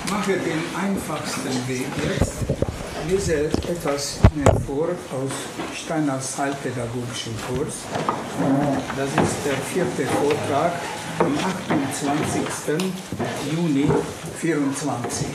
mache den einfachsten Weg jetzt. Lese etwas vor aus Steiners Heilpädagogischen Kurs. Das ist der 4. Vortrag am 28. Juni 2024.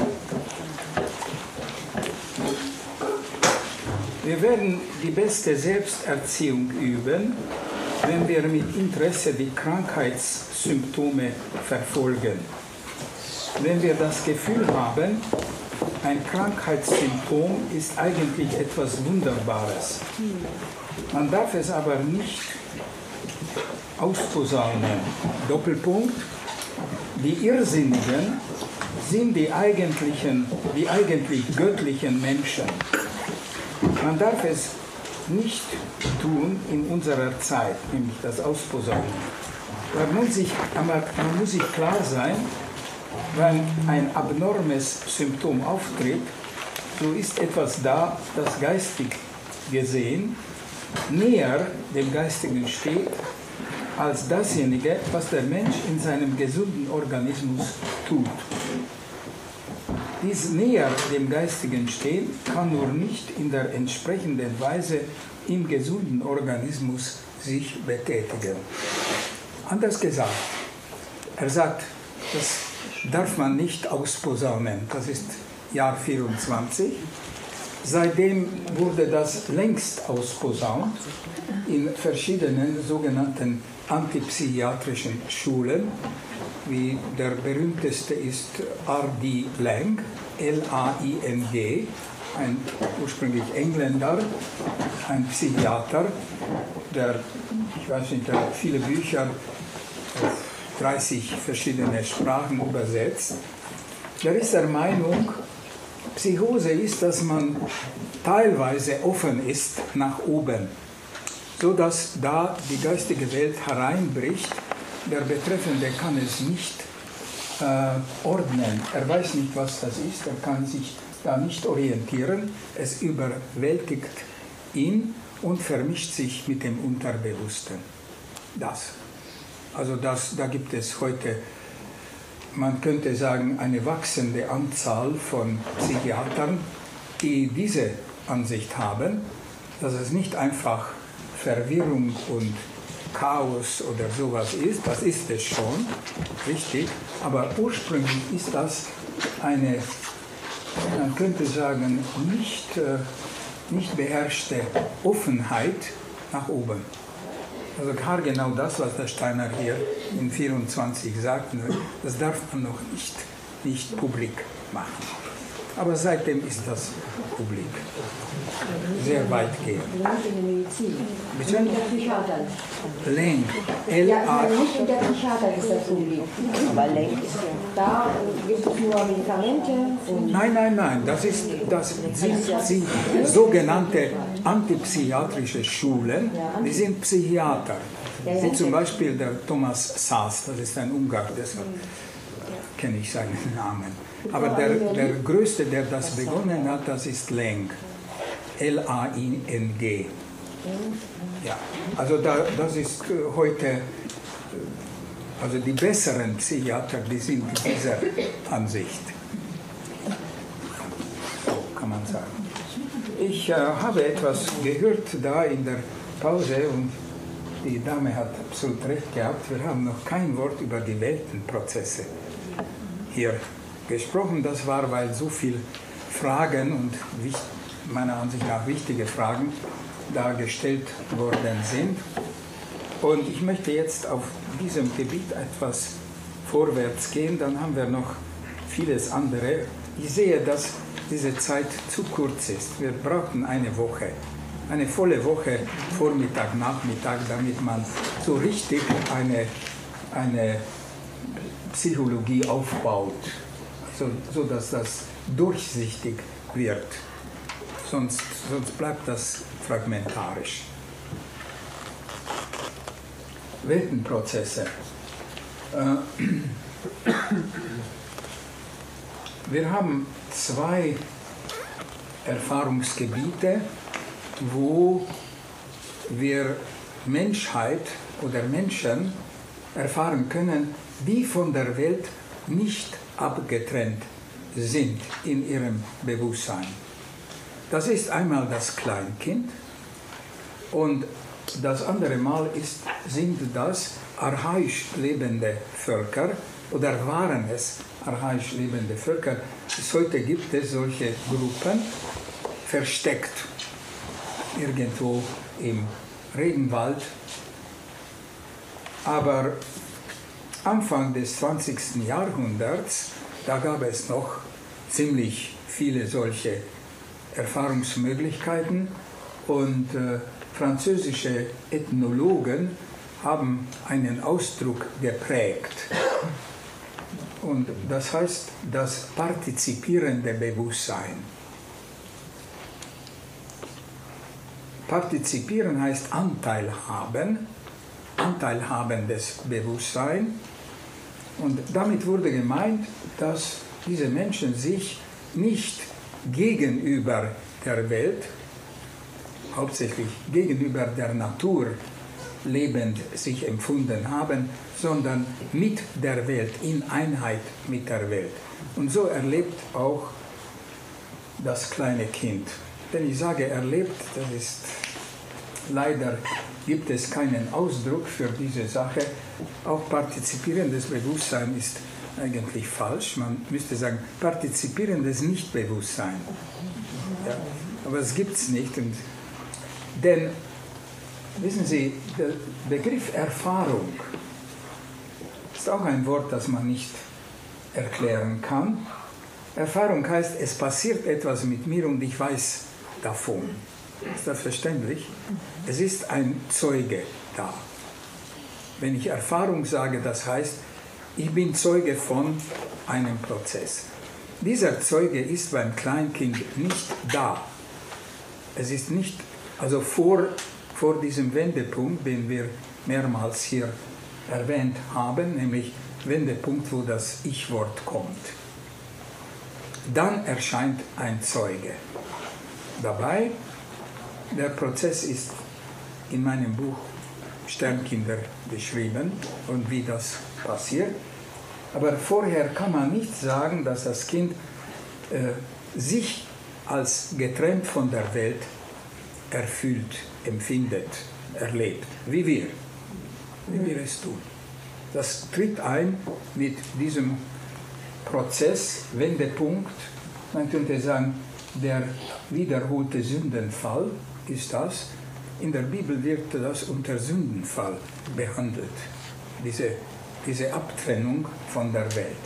Wir werden die beste Selbsterziehung üben, wenn wir mit Interesse die Krankheitssymptome verfolgen. Wenn wir das Gefühl haben, ein Krankheitssymptom ist eigentlich etwas Wunderbares. Man darf es aber nicht ausposaunen. Doppelpunkt. Die Irrsinnigen sind die eigentlich göttlichen Menschen. Man darf es nicht tun in unserer Zeit, nämlich das Ausposaunen. Man muss sich klar sein, wenn ein abnormes Symptom auftritt, so ist etwas da, das geistig gesehen näher dem Geistigen steht, als dasjenige, was der Mensch in seinem gesunden Organismus tut. Dies näher dem Geistigen stehen kann nur nicht in der entsprechenden Weise im gesunden Organismus sich betätigen. Anders gesagt, er sagt, das darf man nicht ausposaunen. Das ist Jahr 24. Seitdem wurde das längst ausposaunt in verschiedenen sogenannten antipsychiatrischen Schulen. Wie der berühmteste ist R.D. Laing, L-A-I-N-G, ein ursprünglich Engländer, ein Psychiater, der, ich weiß nicht, der viele Bücher auf 30 verschiedene Sprachen übersetzt. Der ist der Meinung, Psychose ist, dass man teilweise offen ist nach oben, sodass da die geistige Welt hereinbricht. Der Betreffende kann es nicht ordnen. Er weiß nicht, was das ist. Er kann sich da nicht orientieren. Es überwältigt ihn und vermischt sich mit dem Unterbewussten. Da gibt es heute, man könnte sagen, eine wachsende Anzahl von Psychiatern, die diese Ansicht haben, dass es nicht einfach Verwirrung und Chaos oder sowas ist, das ist es schon, richtig, aber ursprünglich ist das eine, man könnte sagen, nicht beherrschte Offenheit nach oben. Also genau das, was der Steiner hier in 24 sagt, das darf man noch nicht publik machen. Aber seitdem ist das publik. Sehr weitgehend. Bitte? In der Psychiater. Lenk. Ja, nicht in der Psychiater ist das publik. Aber Lenk ist ja. Da gibt es nur Medikamente. Und Nein. Das sind sogenannte antipsychiatrische Schulen. Die sind Psychiater. Wie zum Beispiel der Thomas Szasz, das ist ein Ungar, deshalb kenne ich seinen Namen. Aber der Größte, der das begonnen hat, das ist Laing. L-A-I-N-G. Ja, also das ist heute, also die besseren Psychiater, die sind dieser Ansicht. So kann man sagen. Ich habe etwas gehört da in der Pause und die Dame hat absolut recht gehabt. Wir haben noch kein Wort über die Weltenprozesse hier gesprochen. Das war, weil so viele Fragen und meiner Ansicht nach wichtige Fragen da gestellt worden sind. Und ich möchte jetzt auf diesem Gebiet etwas vorwärts gehen, dann haben wir noch vieles andere. Ich sehe, dass diese Zeit zu kurz ist. Wir brauchen eine Woche, eine volle Woche, Vormittag, Nachmittag, damit man so richtig eine Psychologie aufbaut, so dass das durchsichtig wird. Sonst bleibt das fragmentarisch. Weltenprozesse. Wir haben zwei Erfahrungsgebiete, wo wir Menschheit oder Menschen erfahren können, die von der Welt nicht abgetrennt sind in ihrem Bewusstsein. Das ist einmal das Kleinkind und das andere Mal sind das archaisch lebende Völker oder waren es archaisch lebende Völker. Bis heute gibt es solche Gruppen, versteckt irgendwo im Regenwald. Aber Anfang des 20. Jahrhunderts, da gab es noch ziemlich viele solche Erfahrungsmöglichkeiten und französische Ethnologen haben einen Ausdruck geprägt. Und das heißt das partizipierende Bewusstsein. Partizipieren heißt Anteil haben, anteilhabendes Bewusstsein. Und damit wurde gemeint, dass diese Menschen sich nicht gegenüber der Welt, hauptsächlich gegenüber der Natur lebend sich empfunden haben, sondern mit der Welt, in Einheit mit der Welt. Und so erlebt auch das kleine Kind. Wenn ich sage erlebt, das ist leider, gibt es keinen Ausdruck für diese Sache. Auch partizipierendes Bewusstsein ist eigentlich falsch. Man müsste sagen, partizipierendes Nichtbewusstsein. Ja, aber es gibt es nicht. Denn, wissen Sie, der Begriff Erfahrung ist auch ein Wort, das man nicht erklären kann. Erfahrung heißt, es passiert etwas mit mir und ich weiß davon. Ist das verständlich? Es ist ein Zeuge da. Wenn ich Erfahrung sage, das heißt, ich bin Zeuge von einem Prozess. Dieser Zeuge ist beim Kleinkind nicht da. Es ist nicht, also vor diesem Wendepunkt, den wir mehrmals hier erwähnt haben, nämlich Wendepunkt, wo das Ich-Wort kommt. Dann erscheint ein Zeuge. Dabei, der Prozess ist in meinem Buch Sternkinder beschrieben und wie das passiert. Aber vorher kann man nicht sagen, dass das Kind sich als getrennt von der Welt erfüllt, empfindet, erlebt, wie wir es tun. Das tritt ein mit diesem Prozess, Wendepunkt, man könnte sagen, der wiederholte Sündenfall ist das. In der Bibel wird das unter Sündenfall behandelt, diese Abtrennung von der Welt.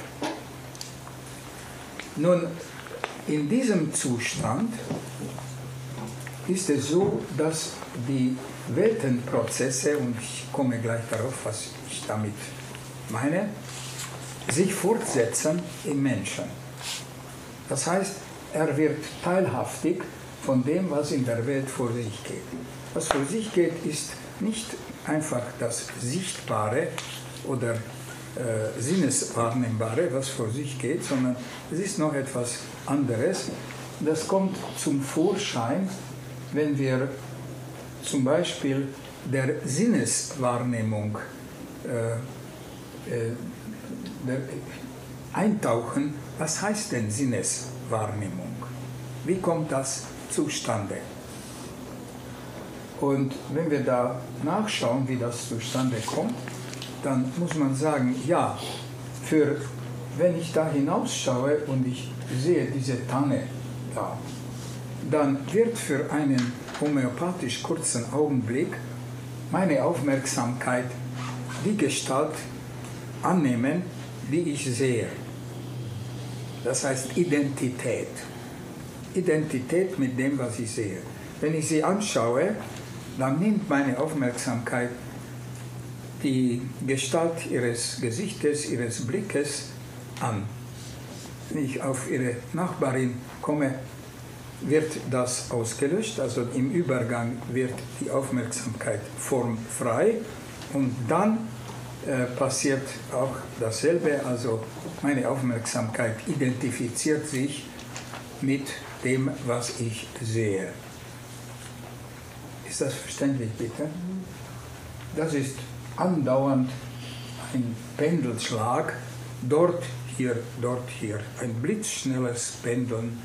Nun, in diesem Zustand ist es so, dass die Weltenprozesse, und ich komme gleich darauf, was ich damit meine, sich fortsetzen im Menschen. Das heißt, er wird teilhaftig von dem, was in der Welt vor sich geht. Was vor sich geht, ist nicht einfach das Sichtbare oder Sinneswahrnehmbare, was vor sich geht, sondern es ist noch etwas anderes. Das kommt zum Vorschein, wenn wir zum Beispiel der Sinneswahrnehmung eintauchen. Was heißt denn Sinneswahrnehmung? Wie kommt das zustande? Und wenn wir da nachschauen, wie das zustande kommt, dann muss man sagen, ja, wenn ich da hinausschaue und ich sehe diese Tanne da, dann wird für einen homöopathisch kurzen Augenblick meine Aufmerksamkeit die Gestalt annehmen, die ich sehe. Das heißt Identität. Identität mit dem, was ich sehe. Wenn ich sie anschaue, dann nimmt meine Aufmerksamkeit die Gestalt ihres Gesichtes, ihres Blickes an. Wenn ich auf ihre Nachbarin komme, wird das ausgelöscht, also im Übergang wird die Aufmerksamkeit formfrei und dann passiert auch dasselbe, also meine Aufmerksamkeit identifiziert sich mit dem, was ich sehe. Ist das verständlich, bitte? Das ist andauernd ein Pendelschlag. Dort, hier, dort, hier. Ein blitzschnelles Pendeln.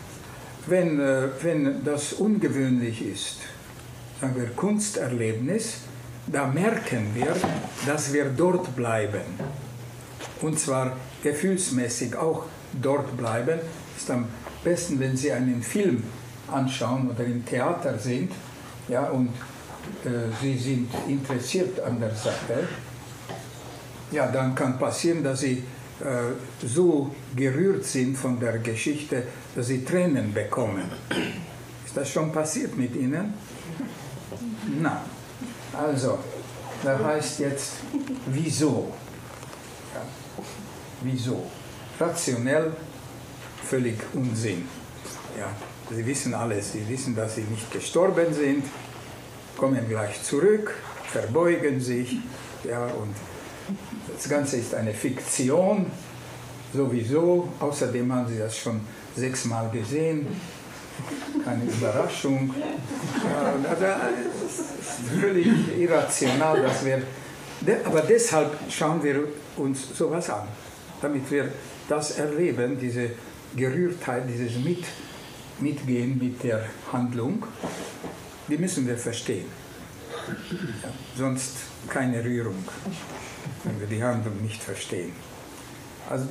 Wenn das ungewöhnlich ist, sagen wir Kunsterlebnis, da merken wir, dass wir dort bleiben. Und zwar gefühlsmäßig auch dort bleiben. Es ist am besten, wenn Sie einen Film anschauen oder im Theater sind, ja, und Sie sind interessiert an der Sache, ja, dann kann passieren, dass Sie so gerührt sind von der Geschichte, dass Sie Tränen bekommen. Ist das schon passiert mit Ihnen? Na, also, da heißt jetzt, wieso? Ja, wieso? Rationell völlig Unsinn. Ja, Sie wissen alles, Sie wissen, dass Sie nicht gestorben sind, kommen gleich zurück, verbeugen sich, ja, und das Ganze ist eine Fiktion, sowieso. Außerdem haben Sie das schon 6-mal gesehen. Keine Überraschung. Ja, also, es ist völlig irrational, dass wir. Aber deshalb schauen wir uns sowas an, damit wir das erleben, diese Gerührtheit, dieses Mitgehen mit der Handlung. Die müssen wir verstehen. Ja, sonst keine Rührung, wenn wir die Handlung nicht verstehen. Also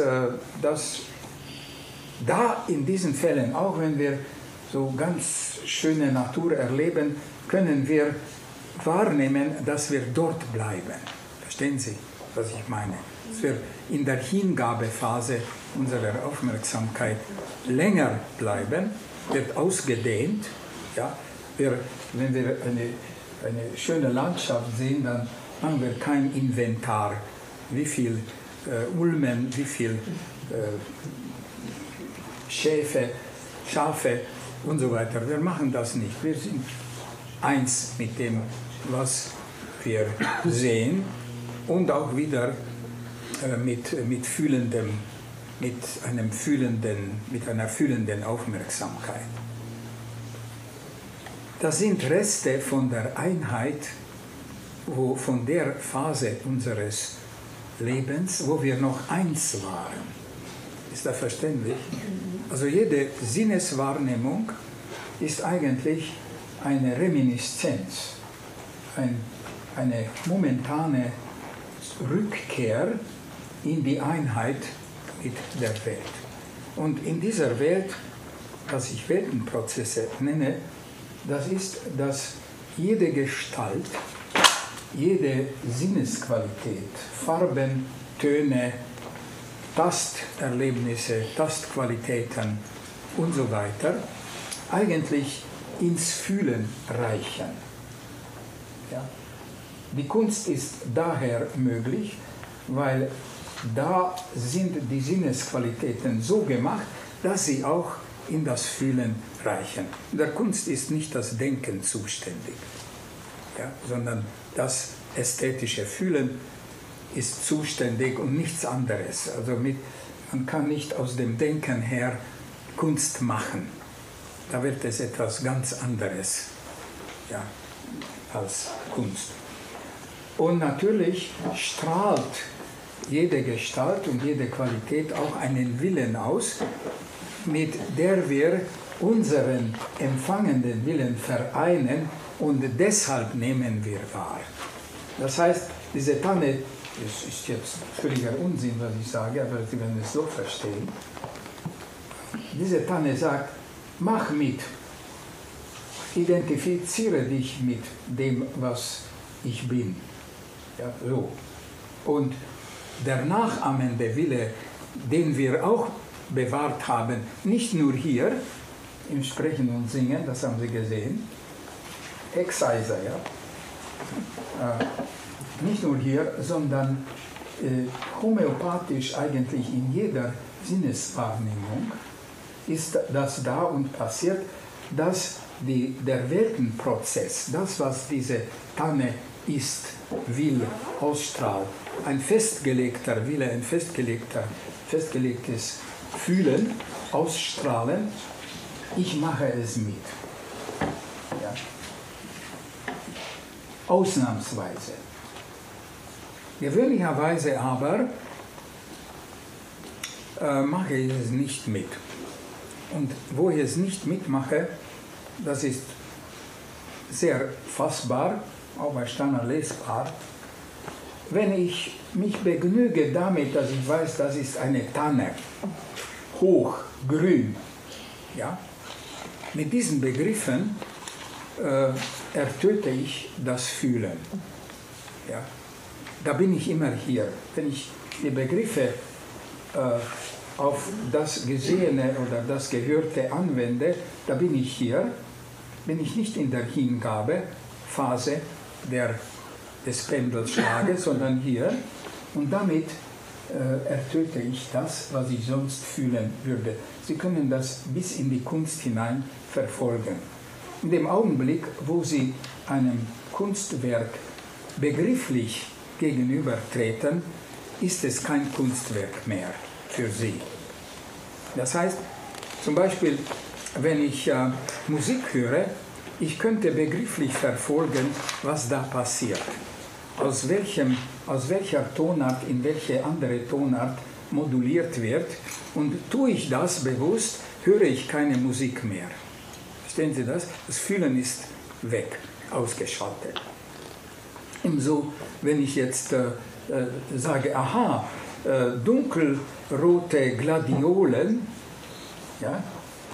da in diesen Fällen, auch wenn wir so ganz schöne Natur erleben, können wir wahrnehmen, dass wir dort bleiben. Verstehen Sie, was ich meine? Dass wir in der Hingabephase unserer Aufmerksamkeit länger bleiben, wird ausgedehnt. Ja? Wenn wir eine schöne Landschaft sehen, dann machen wir kein Inventar, wie viel Ulmen, wie viel Schafe und so weiter. Wir machen das nicht. Wir sind eins mit dem, was wir sehen und auch wieder mit einer fühlenden Aufmerksamkeit. Das sind Reste von der Einheit, von der Phase unseres Lebens, wo wir noch eins waren. Ist das verständlich? Also jede Sinneswahrnehmung ist eigentlich eine Reminiszenz, eine momentane Rückkehr in die Einheit mit der Welt. Und in dieser Welt, was ich Weltenprozesse nenne, das ist, dass jede Gestalt, jede Sinnesqualität, Farben, Töne, Tasterlebnisse, Tastqualitäten und so weiter, eigentlich ins Fühlen reichen. Ja? Die Kunst ist daher möglich, weil da sind die Sinnesqualitäten so gemacht, dass sie auch in das Fühlen reichen. In der Kunst ist nicht das Denken zuständig, ja, sondern das ästhetische Fühlen ist zuständig und nichts anderes. Also man kann nicht aus dem Denken her Kunst machen. Da wird es etwas ganz anderes, ja, als Kunst. Und natürlich strahlt jede Gestalt und jede Qualität auch einen Willen aus, mit der wir unseren empfangenden Willen vereinen und deshalb nehmen wir wahr. Das heißt, diese Tanne, das ist jetzt völliger Unsinn, was ich sage, aber Sie werden es so verstehen. Diese Tanne sagt, mach mit, identifiziere dich mit dem, was ich bin. Ja, so. Und der nachahmende Wille, den wir auch bewahrt haben, nicht nur hier im Sprechen und Singen, das haben Sie gesehen, Exciser, ja, nicht nur hier, sondern homöopathisch eigentlich in jeder Sinneswahrnehmung ist das da und passiert, dass der Weltenprozess, das, was diese Tanne ist, will, ausstrahlt, ein festgelegter Wille, ein festgelegtes Fühlen, Ausstrahlen, ich mache es mit. Ja. Ausnahmsweise. Gewöhnlicherweise aber mache ich es nicht mit. Und wo ich es nicht mitmache, das ist sehr fassbar, auch bei Steiner lesbar. Wenn ich mich begnüge damit, dass ich weiß, das ist eine Tanne, hoch, grün, ja, mit diesen Begriffen ertöte ich das Fühlen. Ja. Da bin ich immer hier. Wenn ich die Begriffe auf das Gesehene oder das Gehörte anwende, da bin ich hier, bin ich nicht in der Hingabephase des Pendelschlages, sondern hier. Und damit ertöte ich das, was ich sonst fühlen würde. Sie können das bis in die Kunst hinein verfolgen. In dem Augenblick, wo Sie einem Kunstwerk begrifflich gegenübertreten, ist es kein Kunstwerk mehr für Sie. Das heißt, zum Beispiel, wenn ich Musik höre, ich könnte begrifflich verfolgen, was da passiert. Aus welcher Tonart in welche andere Tonart moduliert wird. Und tue ich das bewusst, höre ich keine Musik mehr. Verstehen Sie das? Das Fühlen ist weg, ausgeschaltet. Ebenso, wenn ich jetzt sage, aha, dunkelrote Gladiolen, ja,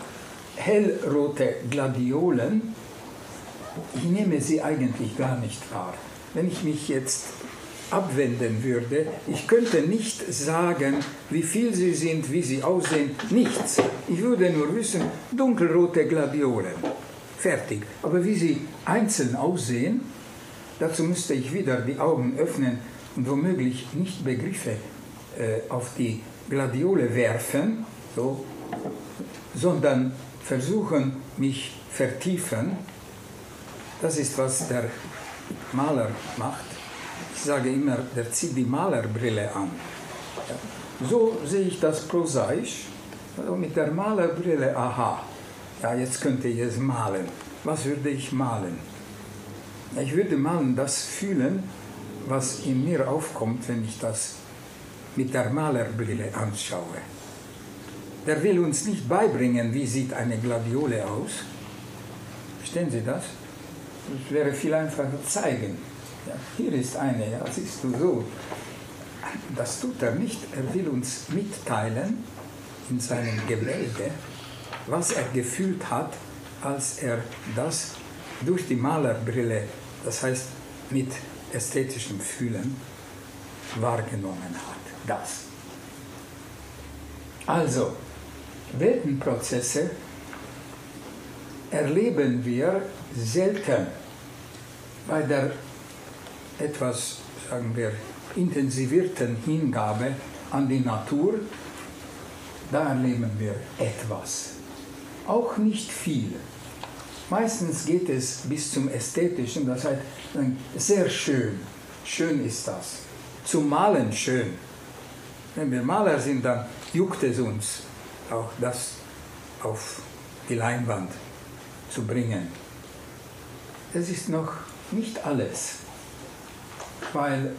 hellrote Gladiolen, ich nehme sie eigentlich gar nicht wahr. Wenn ich mich jetzt abwenden würde, ich könnte nicht sagen, wie viel sie sind, wie sie aussehen, nichts. Ich würde nur wissen, dunkelrote Gladiolen, fertig. Aber wie sie einzeln aussehen, dazu müsste ich wieder die Augen öffnen und womöglich nicht Begriffe auf die Gladiole werfen, so, sondern versuchen, mich vertiefen. Das ist, was der Maler macht. Ich sage immer, der zieht die Malerbrille an. Ja. So sehe ich das prosaisch. Also mit der Malerbrille, aha, ja, jetzt könnte ich es malen. Was würde ich malen? Ich würde malen das fühlen, was in mir aufkommt, wenn ich das mit der Malerbrille anschaue. Der will uns nicht beibringen, wie sieht eine Gladiole aus. Verstehen Sie das? Das wäre viel einfacher zeigen. Ja, hier ist eine, ja, siehst du so. Das tut er nicht. Er will uns mitteilen in seinem Gemälde, was er gefühlt hat, als er das durch die Malerbrille, das heißt mit ästhetischem Fühlen, wahrgenommen hat. Das. Also, Weltenprozesse erleben wir selten bei der etwas, sagen wir, intensivierten Hingabe an die Natur. Da erleben wir etwas. Auch nicht viel. Meistens geht es bis zum Ästhetischen, das heißt, sehr schön. Schön ist das. Zum Malen schön. Wenn wir Maler sind, dann juckt es uns, auch das auf die Leinwand zu bringen. Das ist noch nicht alles, weil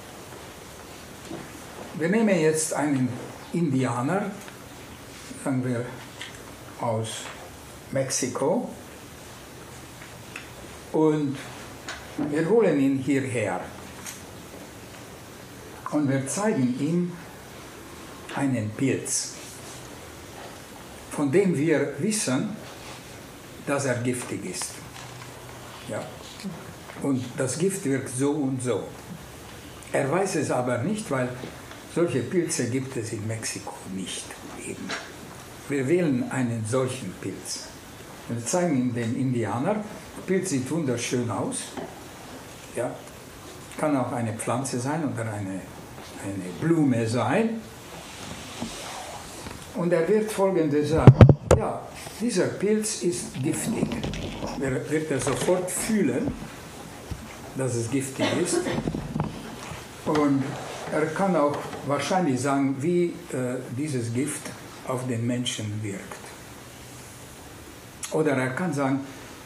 wir nehmen jetzt einen Indianer, sagen wir aus Mexiko, und wir holen ihn hierher und wir zeigen ihm einen Pilz, von dem wir wissen, dass er giftig ist. Ja. Und das Gift wirkt so und so. Er weiß es aber nicht, weil solche Pilze gibt es in Mexiko nicht. Eben. Wir wählen einen solchen Pilz. Wir zeigen ihm den Indianer. Der Pilz sieht wunderschön aus. Ja. Kann auch eine Pflanze sein oder eine Blume sein. Und er wird Folgendes sagen. Ja, dieser Pilz ist giftig. Wird er sofort fühlen, dass es giftig ist. Und er kann auch wahrscheinlich sagen, wie dieses Gift auf den Menschen wirkt. Oder er kann sagen,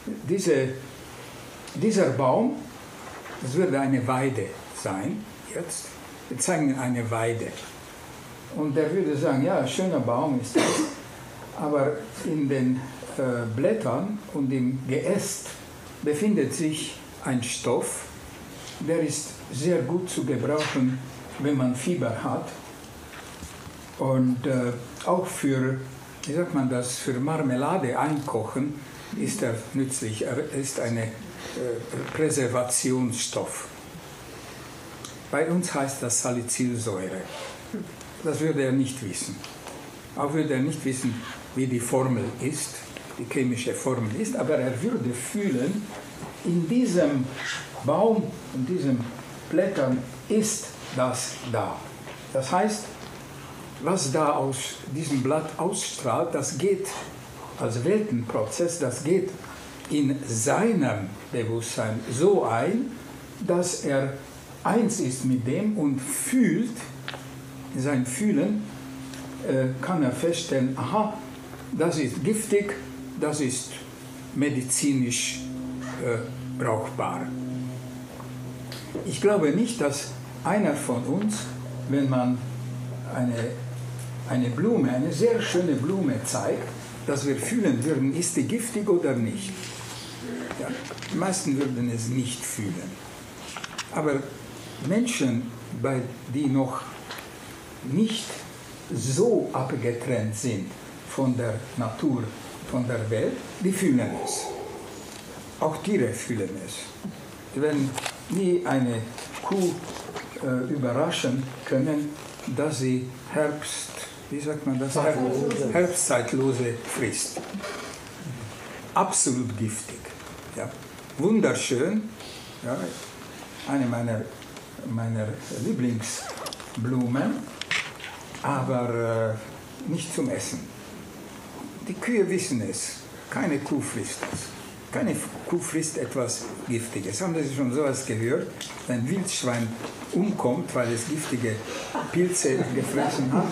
dieser Baum, das würde eine Weide sein, jetzt. Wir zeigen eine Weide. Und der würde sagen, ja, schöner Baum ist das, aber in den Blättern und im Geäst befindet sich ein Stoff, der ist sehr gut zu gebrauchen, wenn man Fieber hat. Und auch für, wie sagt man das, für Marmelade einkochen ist er nützlich. Er ist ein Präservationsstoff. Bei uns heißt das Salicylsäure. Das würde er nicht wissen. Auch würde er nicht wissen, wie die Formel ist, die chemische Formel ist, aber er würde fühlen, in diesem Baum, in diesen Blättern ist das da. Das heißt, was da aus diesem Blatt ausstrahlt, das geht als Weltenprozess, das geht in seinem Bewusstsein so ein, dass er eins ist mit dem und fühlt, sein Fühlen kann er feststellen, aha, das ist giftig, das ist medizinisch brauchbar. Ich glaube nicht, dass einer von uns, wenn man eine Blume, eine sehr schöne Blume zeigt, dass wir fühlen würden, ist die giftig oder nicht. Ja, die meisten würden es nicht fühlen. Aber Menschen, die noch nicht so abgetrennt sind von der Natur, von der Welt, die fühlen es. Auch Tiere fühlen es. Sie werden nie eine Kuh überraschen können, dass sie Herbstzeitlose frisst. Absolut giftig. Ja. Wunderschön. Ja. Eine meiner Lieblingsblumen, aber nicht zum Essen. Die Kühe wissen es. Keine Kuh frisst es. Keine Kuh frisst etwas Giftiges. Haben Sie schon sowas gehört? Ein Wildschwein umkommt, weil es giftige Pilze gefressen hat?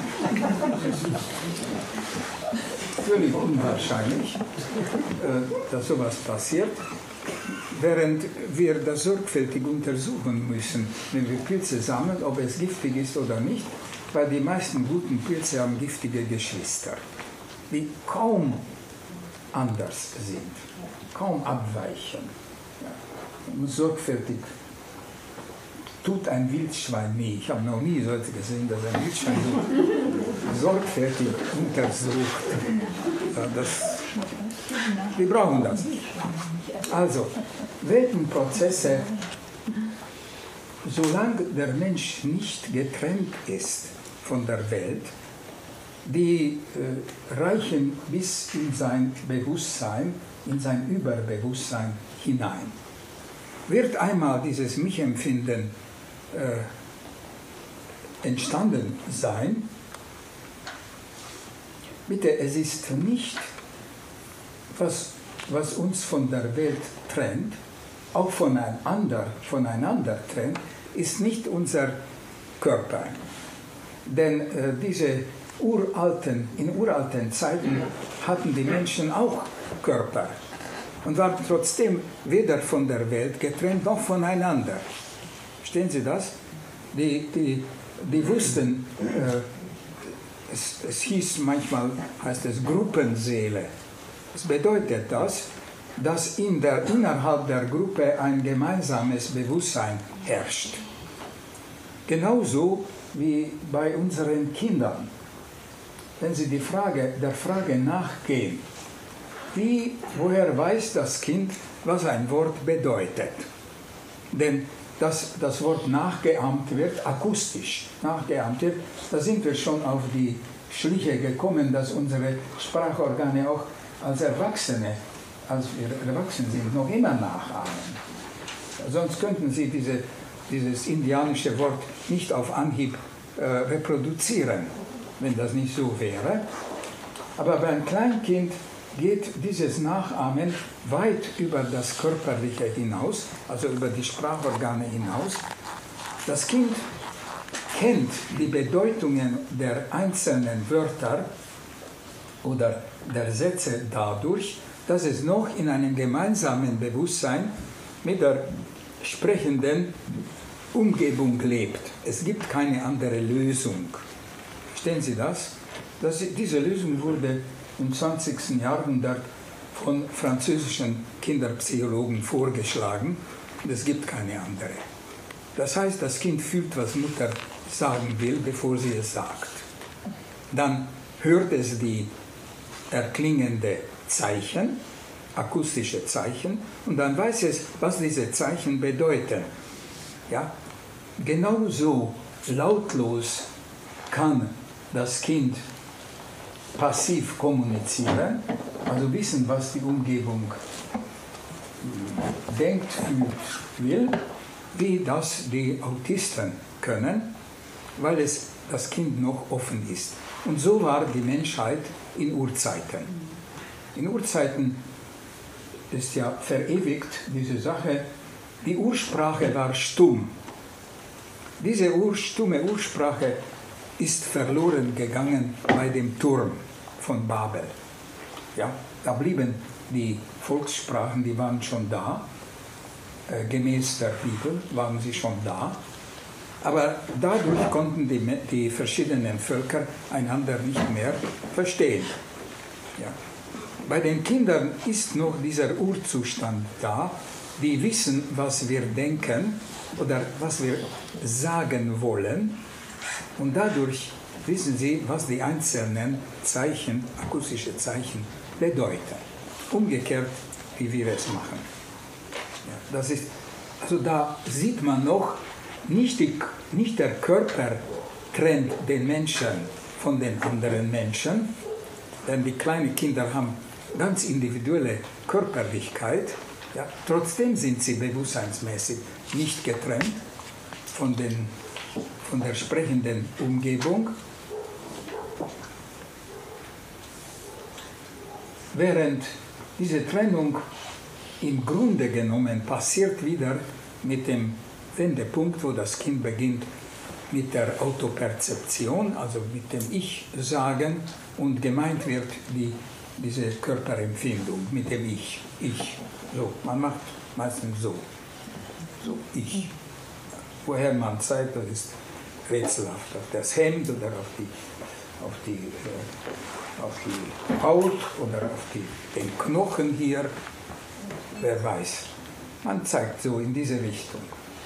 Völlig unwahrscheinlich, dass sowas passiert. Während wir das sorgfältig untersuchen müssen, wenn wir Pilze sammeln, ob es giftig ist oder nicht, weil die meisten guten Pilze haben giftige Geschwister, die kaum anders sind, kaum abweichen. Ja. Und sorgfältig tut ein Wildschwein nie. Ich habe noch nie solche gesehen, dass ein Wildschwein so sorgfältig untersucht. Ja, wir brauchen das nicht. Also, Weltenprozesse, solange der Mensch nicht getrennt ist von der Welt, die reichen bis in sein Bewusstsein, in sein Überbewusstsein hinein. Wird einmal dieses Mich-Empfinden entstanden sein, bitte, es ist nicht, was uns von der Welt trennt, auch voneinander trennt, ist nicht unser Körper. Denn in uralten Zeiten hatten die Menschen auch Körper und waren trotzdem weder von der Welt getrennt noch voneinander. Verstehen Sie das? Die wussten, es hieß manchmal, heißt es Gruppenseele. Was bedeutet das? Dass innerhalb der Gruppe ein gemeinsames Bewusstsein herrscht. Genauso wie bei unseren Kindern. Wenn Sie der Frage nachgehen, woher weiß das Kind, was ein Wort bedeutet? Denn das Wort nachgeahmt wird, akustisch nachgeahmt wird, da sind wir schon auf die Schliche gekommen, dass unsere Sprachorgane auch als wir erwachsen sind, noch immer nachahmen. Sonst könnten Sie dieses indianische Wort nicht auf Anhieb reproduzieren, wenn das nicht so wäre. Aber bei einem Kleinkind geht dieses Nachahmen weit über das Körperliche hinaus, also über die Sprachorgane hinaus. Das Kind kennt die Bedeutungen der einzelnen Wörter oder der Sätze dadurch, dass es noch in einem gemeinsamen Bewusstsein mit der sprechenden Umgebung lebt. Es gibt keine andere Lösung. verstehen Sie das? Diese Lösung wurde im 20. Jahrhundert von französischen Kinderpsychologen vorgeschlagen. Es gibt keine andere. Das heißt, das Kind fühlt, was Mutter sagen will, bevor sie es sagt. Dann hört es die erklingende Zeichen, akustische Zeichen, und dann weiß es, was diese Zeichen bedeuten. Ja? Genauso lautlos kann das Kind passiv kommunizieren, also wissen, was die Umgebung denkt, fühlt, will, wie das die Autisten können, weil das Kind noch offen ist. Und so war die Menschheit in Urzeiten. In Urzeiten ist ja verewigt diese Sache, die Ursprache war stumm. Diese stumme Ursprache ist verloren gegangen bei dem Turm von Babel. Ja, da blieben die Volkssprachen, die waren schon da, gemäß der Bibel waren sie schon da, aber dadurch konnten die verschiedenen Völker einander nicht mehr verstehen. Ja. Bei den Kindern ist noch dieser Urzustand da, die wissen, was wir denken oder was wir sagen wollen, und dadurch wissen sie, was die einzelnen Zeichen, akustische Zeichen, bedeuten. Umgekehrt, wie wir es machen. Ja, das ist, also da sieht man noch, nicht der Körper trennt den Menschen von den anderen Menschen, denn die kleinen Kinder haben ganz individuelle Körperlichkeit. Ja, trotzdem sind sie bewusstseinsmäßig nicht getrennt von der sprechenden Umgebung. Während diese Trennung im Grunde genommen passiert wieder mit dem Wendepunkt, wo das Kind beginnt mit der Autoperzeption, also mit dem Ich-Sagen, und gemeint wird diese Körperempfindung mit dem Ich. So, man macht meistens so, ich. Woher man zeigt, das ist rätselhaft, auf das Hemd oder auf die Haut oder auf den Knochen hier, wer weiß. Man zeigt so in diese Richtung.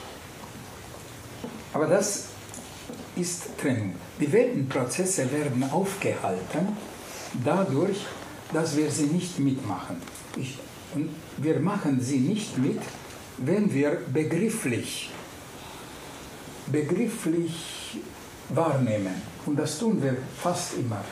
Aber das ist Trennung. Die Weltenprozesse werden aufgehalten dadurch, dass wir sie nicht mitmachen. Und wir machen sie nicht mit, wenn wir begrifflich wahrnehmen. Und das tun wir fast immer.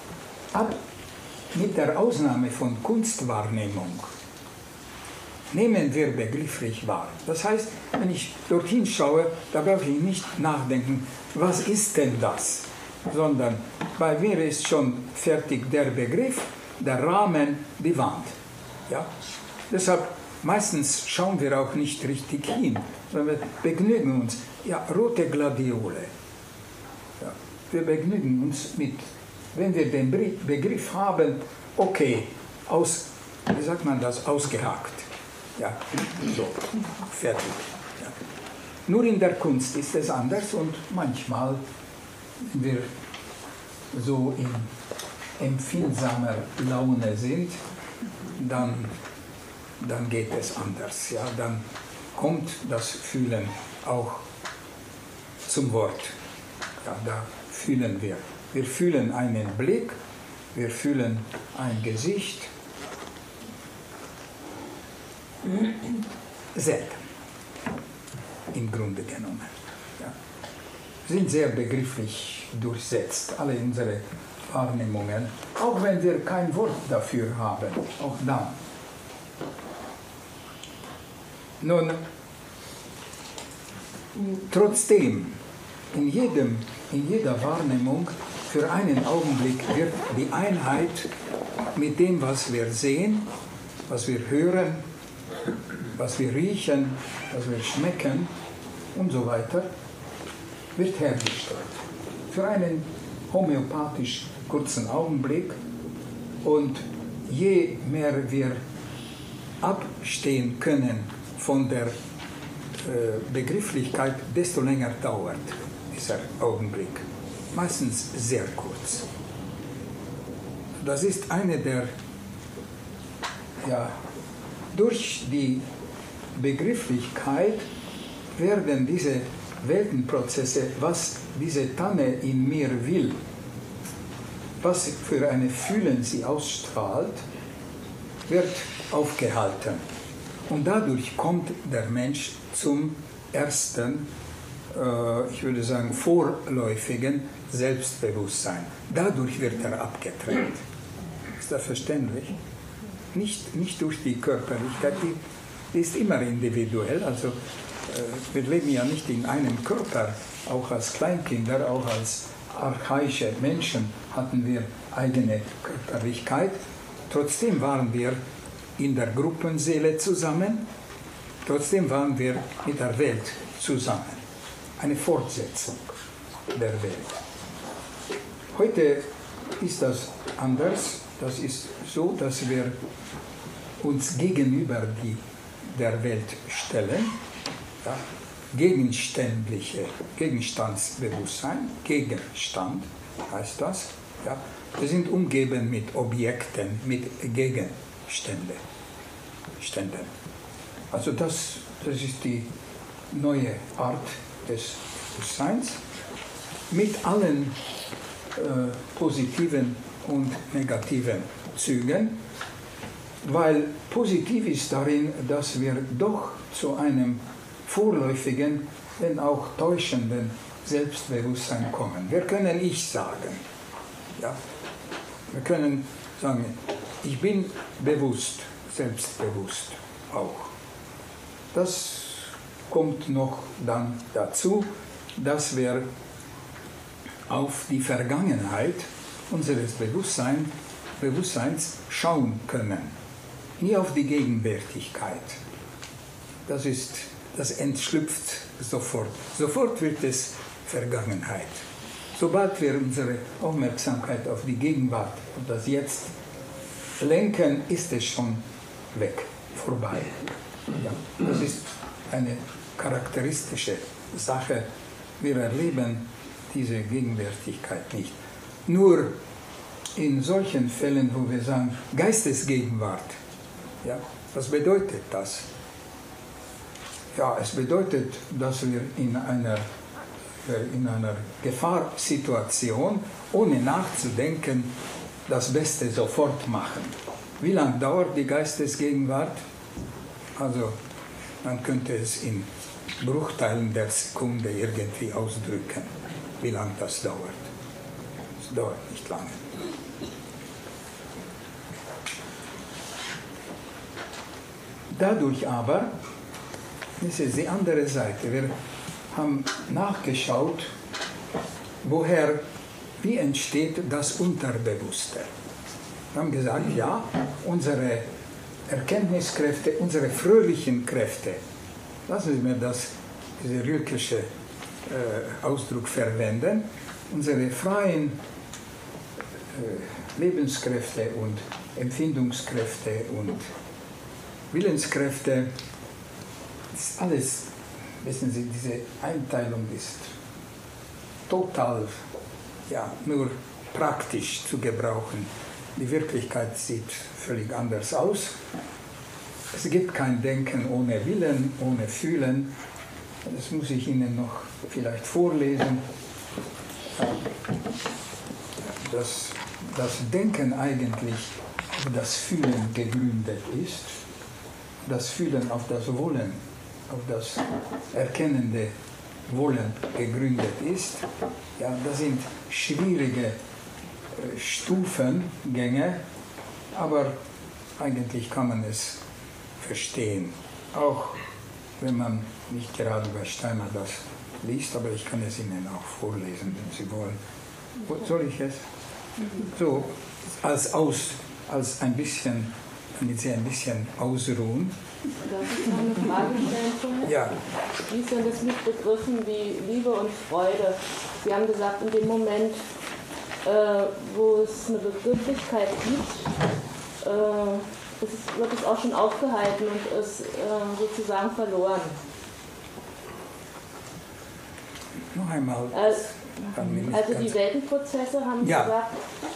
Mit der Ausnahme von Kunstwahrnehmung nehmen wir begrifflich wahr. Das heißt, wenn ich dorthin schaue, da brauche ich nicht nachdenken, was ist denn das? Sondern bei mir ist schon fertig der Begriff, der Rahmen, die Wand. Ja? Deshalb meistens schauen wir auch nicht richtig hin, sondern wir begnügen uns. Ja, rote Gladiole. Ja, wir begnügen uns mit, wenn wir den Begriff haben, okay, wie sagt man das, ausgehakt. Ja, so, fertig. Ja. Nur in der Kunst ist es anders, und manchmal, wenn wir so in empfindsamer Laune sind, dann geht es anders. Ja? Dann kommt das Fühlen auch zum Wort. Ja, da fühlen wir. Wir fühlen einen Blick, wir fühlen ein Gesicht. Selten, im Grunde genommen. Ja. Sind sehr begrifflich durchsetzt, alle unsere Wahrnehmungen, auch wenn wir kein Wort dafür haben, auch dann. Nun, trotzdem, in jeder Wahrnehmung für einen Augenblick wird die Einheit mit dem, was wir sehen, was wir hören, was wir riechen, was wir schmecken und so weiter, wird hergestellt. Für einen homöopathisch kurzen Augenblick, und je mehr wir abstehen können von der Begrifflichkeit, desto länger dauert dieser Augenblick. meistens sehr kurz. Das ist eine der, ja, durch die Begrifflichkeit werden diese Weltenprozesse, was diese Tanne in mir will, was für eine Fühlen sie ausstrahlt, wird aufgehalten. Und dadurch kommt der Mensch zum ersten, ich würde sagen, vorläufigen Selbstbewusstsein. Dadurch wird er abgetrennt. Ist das verständlich? Nicht durch die Körperlichkeit, die ist immer individuell. Also wir leben ja nicht in einem Körper, auch als Kleinkinder, auch als archaische Menschen hatten wir eigene Körperlichkeit. Trotzdem waren wir in der Gruppenseele zusammen, trotzdem waren wir mit der Welt zusammen. Eine Fortsetzung der Welt. Heute ist das anders. Das ist so, dass wir uns gegenüber der Welt stellen. Ja, Gegenstandsbewusstsein, Gegenstand heißt das. Ja. Wir sind umgeben mit Objekten, mit Gegenständen. Also das ist die neue Art des Bewusstseins mit allen positiven und negativen Zügen, weil positiv ist darin, dass wir doch zu einem vorläufigen, wenn auch täuschenden Selbstbewusstsein kommen. Wir können Ich sagen. Ja? Wir können sagen, ich bin bewusst, selbstbewusst auch. Das kommt noch dann dazu, dass wir auf die Vergangenheit unseres Bewusstseins schauen können, nie auf die Gegenwärtigkeit. Das entschlüpft sofort. Sofort wird es Vergangenheit. Sobald wir unsere Aufmerksamkeit auf die Gegenwart und das Jetzt lenken, ist es schon weg, vorbei. Ja, das ist eine charakteristische Sache. Wir erleben diese Gegenwärtigkeit nicht. Nur in solchen Fällen, wo wir sagen, Geistesgegenwart, ja, was bedeutet das? Ja, es bedeutet, dass wir in einer Gefahrsituation, ohne nachzudenken, das Beste sofort machen. Wie lange dauert die Geistesgegenwart? Also, man könnte es in Bruchteilen der Sekunde irgendwie ausdrücken, wie lange das dauert. Es dauert nicht lange. Dadurch aber, das ist die andere Seite, wir haben nachgeschaut, wie entsteht das Unterbewusste. Wir haben gesagt, ja, unsere Erkenntniskräfte, unsere fröhlichen Kräfte, lassen Sie mir diesen Rilkesche Ausdruck verwenden, unsere freien Lebenskräfte und Empfindungskräfte und Willenskräfte, das ist alles, wissen Sie, diese Einteilung ist total, ja, nur praktisch zu gebrauchen. Die Wirklichkeit sieht völlig anders aus. Es gibt kein Denken ohne Willen, ohne Fühlen. Das muss ich Ihnen noch vielleicht vorlesen. Dass das Denken eigentlich auf das Fühlen gegründet ist, das Fühlen auf das Wollen, auf das erkennende Wollen gegründet ist. Ja, das sind schwierige Stufengänge, aber eigentlich kann man es verstehen. Auch wenn man nicht gerade bei Steiner das liest, aber ich kann es Ihnen auch vorlesen, wenn Sie wollen. Soll ich es? So, als ein bisschen, damit Sie ein bisschen ausruhen. Darf ich noch eine Frage stellen vorher? Ja. Wie ist denn das mit Begriffen wie Liebe und Freude? Sie haben gesagt, in dem Moment, wo es eine Begrifflichkeit gibt, wird es auch schon aufgehalten und ist sozusagen verloren. Noch einmal. Also die Weltenprozesse, haben Sie Ja. gesagt,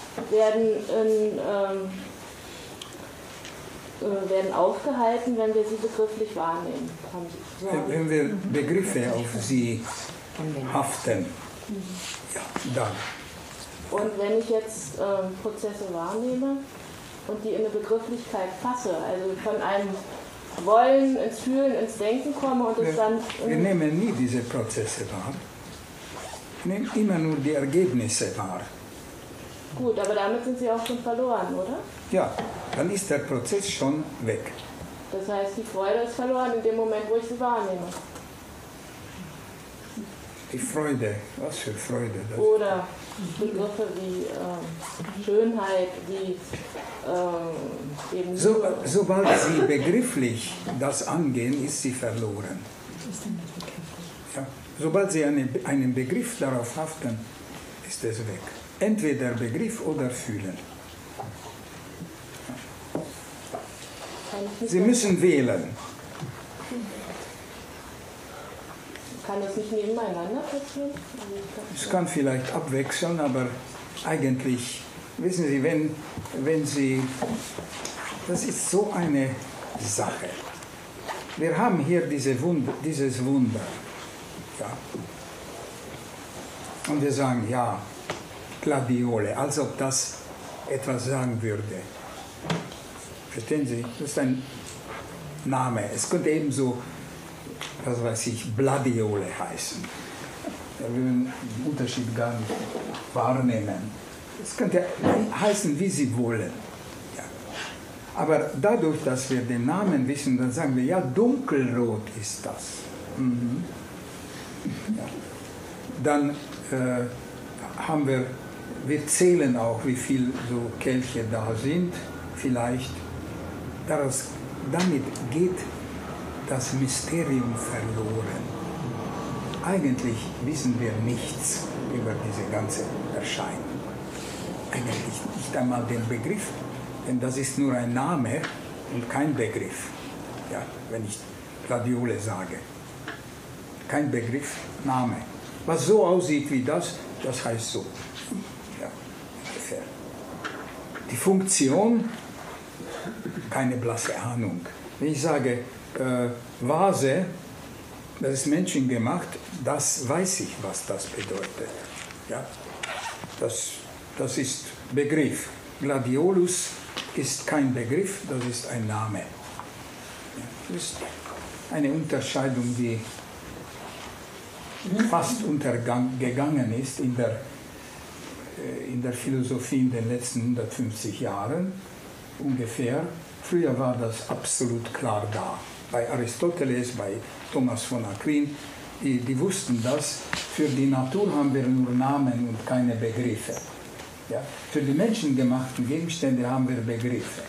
werden aufgehalten, wenn wir sie begrifflich wahrnehmen. Haben Sie gesagt. Wenn wir Begriffe auf sie haften, ja, dann. Und wenn ich jetzt Prozesse wahrnehme und die in eine Begrifflichkeit fasse, also von einem Wollen ins Fühlen, ins Denken komme und es dann... Wir nehmen nie diese Prozesse wahr. Wir nehmen immer nur die Ergebnisse wahr. Gut, aber damit sind sie auch schon verloren, oder? Ja, dann ist der Prozess schon weg. Das heißt, die Freude ist verloren in dem Moment, wo ich sie wahrnehme. Die Freude, was für Freude? Das Oder Begriffe wie Schönheit, wie eben... Sobald Sie begrifflich das angehen, ist sie verloren. Ja, sobald Sie einen Begriff darauf haften, ist es weg. Entweder Begriff oder Fühlen. Sie müssen wählen. Kann das nicht nebeneinander passieren? Es kann vielleicht abwechseln, aber eigentlich, wissen Sie, wenn Sie, das ist so eine Sache. Wir haben hier dieses Wunder. Ja. Und wir sagen, ja, Gladiole, als ob das etwas sagen würde. Verstehen Sie? Das ist ein Name. Es könnte ebenso, was weiß ich, Bladiole heißen. Wir würden den Unterschied gar nicht wahrnehmen. Es könnte heißen, wie Sie wollen. Ja. Aber dadurch, dass wir den Namen wissen, dann sagen wir, ja, dunkelrot ist das. Mhm. Ja. Dann haben wir zählen auch, wie viele so Kelche da sind, vielleicht. Damit geht das Mysterium verloren. Eigentlich wissen wir nichts über diese ganze Erscheinung. Eigentlich nicht einmal den Begriff, denn das ist nur ein Name und kein Begriff. Ja, wenn ich Gladiole sage. Kein Begriff, Name. Was so aussieht wie das, das heißt so. Ja, ungefähr. Die Funktion, keine blasse Ahnung. Wenn ich sage, Vase, das ist menschengemacht, das weiß ich, was das bedeutet. Ja? Das ist Begriff. Gladiolus ist kein Begriff, das ist ein Name. Ja, das ist eine Unterscheidung, die fast untergegangen ist in der Philosophie in den letzten 150 Jahren ungefähr. Früher war das absolut klar da. Bei Aristoteles, bei Thomas von Aquin, die wussten das. Für die Natur haben wir nur Namen und keine Begriffe. Ja? Für die menschengemachten Gegenstände haben wir Begriffe.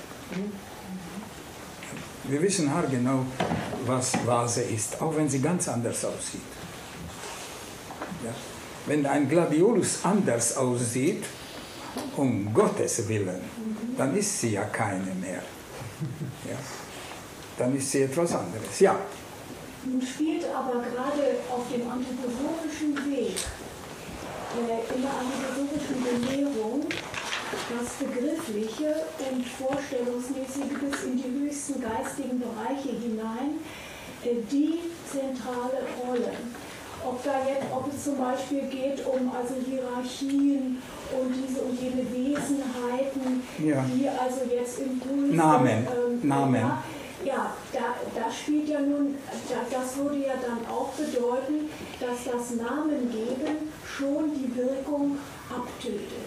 Wir wissen haargenau, was Vase ist, auch wenn sie ganz anders aussieht. Ja? Wenn ein Gladiolus anders aussieht, um Gottes Willen, dann ist sie ja keine mehr. Ja? Dann ist sie etwas anderes. Ja. Nun spielt aber gerade auf dem anthroposophischen Weg, in der anthroposophischen Belehrung, das Begriffliche und Vorstellungsmäßige bis in die höchsten geistigen Bereiche hinein die zentrale Rolle. Ob es zum Beispiel geht um also Hierarchien und diese und jene Wesenheiten, ja, die also jetzt Impulse... Namen. Ja, da spielt ja nun, das würde ja dann auch bedeuten, dass das Namengeben schon die Wirkung abtötet.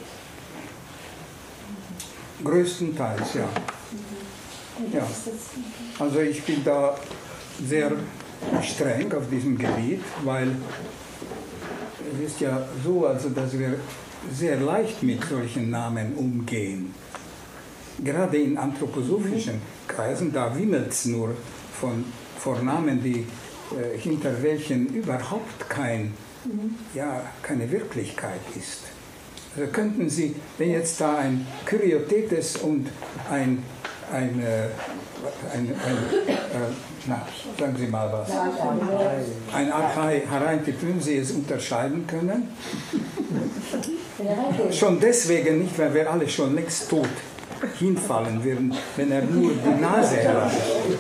Größtenteils, ja. Ja. Also ich bin da sehr streng auf diesem Gebiet, weil es ist ja so, also dass wir sehr leicht mit solchen Namen umgehen. Gerade in anthroposophischen Kreisen, da wimmelt es nur von Namen, hinter welchen überhaupt keine Wirklichkeit ist. Also könnten Sie, wenn jetzt da ein Kyriotetes und ein sagen Sie mal was. Ein Archai herein, würden Sie es unterscheiden können? Schon deswegen nicht, weil wir alle schon längst tot hinfallen würden, wenn er nur die Nase erreicht.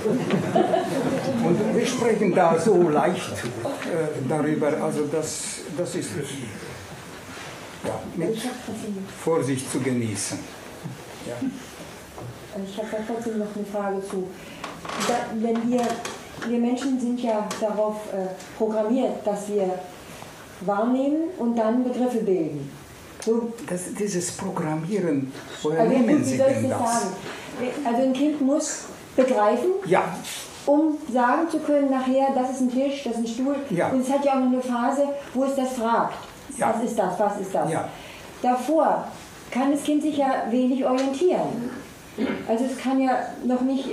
Und wir sprechen da so leicht darüber, also das ist ja, mit Vorsicht zu genießen. Ja. Ich habe da trotzdem noch eine Frage zu. Wenn wir Menschen sind ja darauf programmiert, dass wir wahrnehmen und dann Begriffe bilden. So, dieses Programmieren, woher nehmen Sie denn das? Sagen? Also ein Kind muss begreifen, ja, um sagen zu können, nachher, das ist ein Tisch, das ist ein Stuhl. Ja. Und es hat ja auch noch eine Phase, wo es das fragt. Ja. Was ist das, was ist das? Ja. Davor kann das Kind sich ja wenig orientieren. Also es kann ja noch nicht,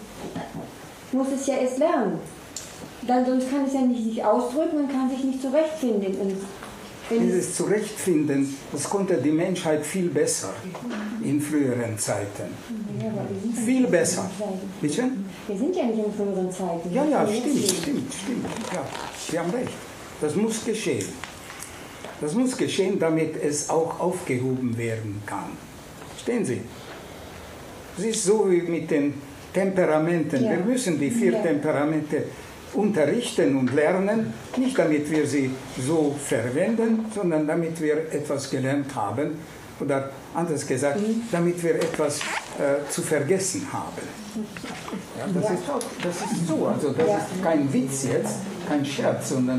muss es ja erst lernen. Sonst kann es ja nicht sich ausdrücken und kann sich nicht zurechtfinden. Und dieses Zurechtfinden, das konnte die Menschheit viel besser in früheren Zeiten. Ja, aber wir sind Viel besser. Bitte? Wir sind ja nicht in früheren Zeiten. Ja, stimmt. Ja, Sie haben recht. Das muss geschehen. Das muss geschehen, damit es auch aufgehoben werden kann. Verstehen Sie? Es ist so wie mit den Temperamenten. Ja. Wir müssen die 4 Temperamente unterrichten und lernen, nicht damit wir sie so verwenden, sondern damit wir etwas gelernt haben oder anders gesagt, damit wir etwas zu vergessen haben. Ja, das ist so, also das ist kein Witz jetzt, kein Scherz, sondern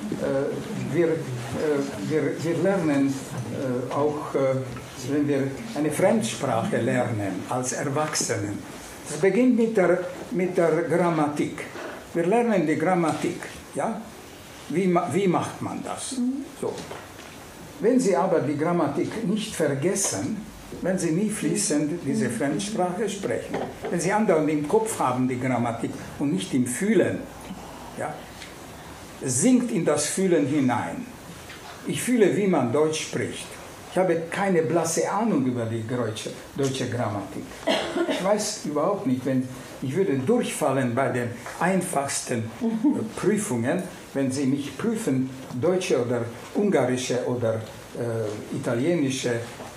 wir lernen auch, wenn wir eine Fremdsprache lernen als Erwachsenen. Das beginnt mit der Grammatik. Wir lernen die Grammatik. Ja? Wie macht man das? So. Wenn Sie aber die Grammatik nicht vergessen, wenn Sie nie fließend diese Fremdsprache sprechen, wenn Sie andauernd im Kopf haben die Grammatik und nicht im Fühlen, ja? Sinkt in das Fühlen hinein. Ich fühle, wie man Deutsch spricht. Ich habe keine blasse Ahnung über die deutsche Grammatik. Ich weiß überhaupt nicht, ich würde durchfallen bei den einfachsten Prüfungen, wenn Sie mich prüfen, deutsche oder ungarische oder italienische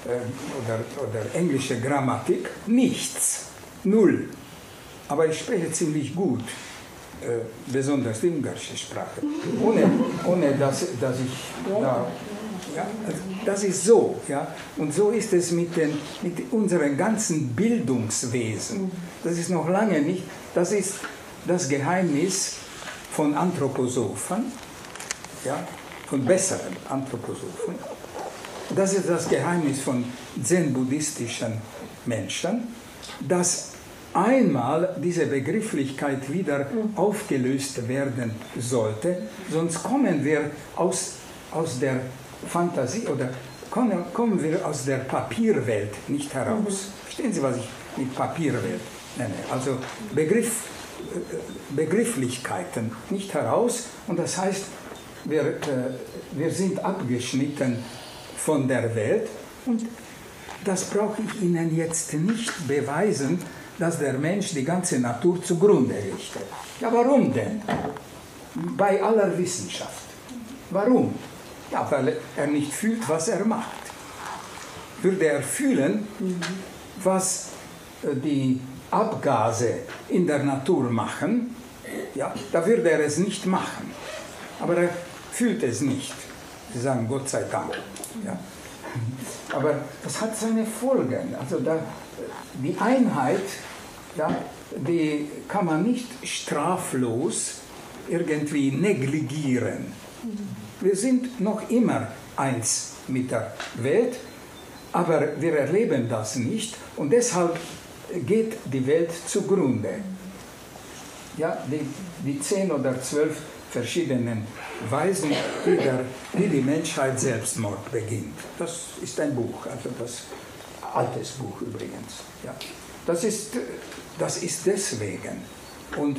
oder englische Grammatik. Nichts. Null. Aber ich spreche ziemlich gut. Besonders die ungarische Sprache. Ohne dass ich da... Ja, das ist so, ja, und so ist es mit unserem ganzen Bildungswesen. Das ist noch lange nicht, das ist das Geheimnis von Anthroposophen, ja, von besseren Anthroposophen. Das ist das Geheimnis von zen-buddhistischen Menschen, dass einmal diese Begrifflichkeit wieder aufgelöst werden sollte, sonst kommen wir aus der Fantasie oder kommen wir aus der Papierwelt nicht heraus. Verstehen Sie, was ich mit Papierwelt nenne? Also Begrifflichkeiten nicht heraus, und das heißt, wir sind abgeschnitten von der Welt, und das brauche ich Ihnen jetzt nicht beweisen, dass der Mensch die ganze Natur zugrunde richtet. Ja, warum denn? Bei aller Wissenschaft. Warum? Ja, weil er nicht fühlt, was er macht. Würde er fühlen, was die Abgase in der Natur machen, ja, da würde er es nicht machen. Aber er fühlt es nicht. Sie sagen, Gott sei Dank. Ja. Aber das hat seine Folgen. Also die Einheit, ja, die kann man nicht straflos irgendwie negligieren. Wir sind noch immer eins mit der Welt, aber wir erleben das nicht, und deshalb geht die Welt zugrunde. Ja, die 10 oder 12 verschiedenen Weisen, wie die Menschheit Selbstmord beginnt. Das ist ein Buch, also das altes Buch übrigens. Ja. Das ist deswegen. Und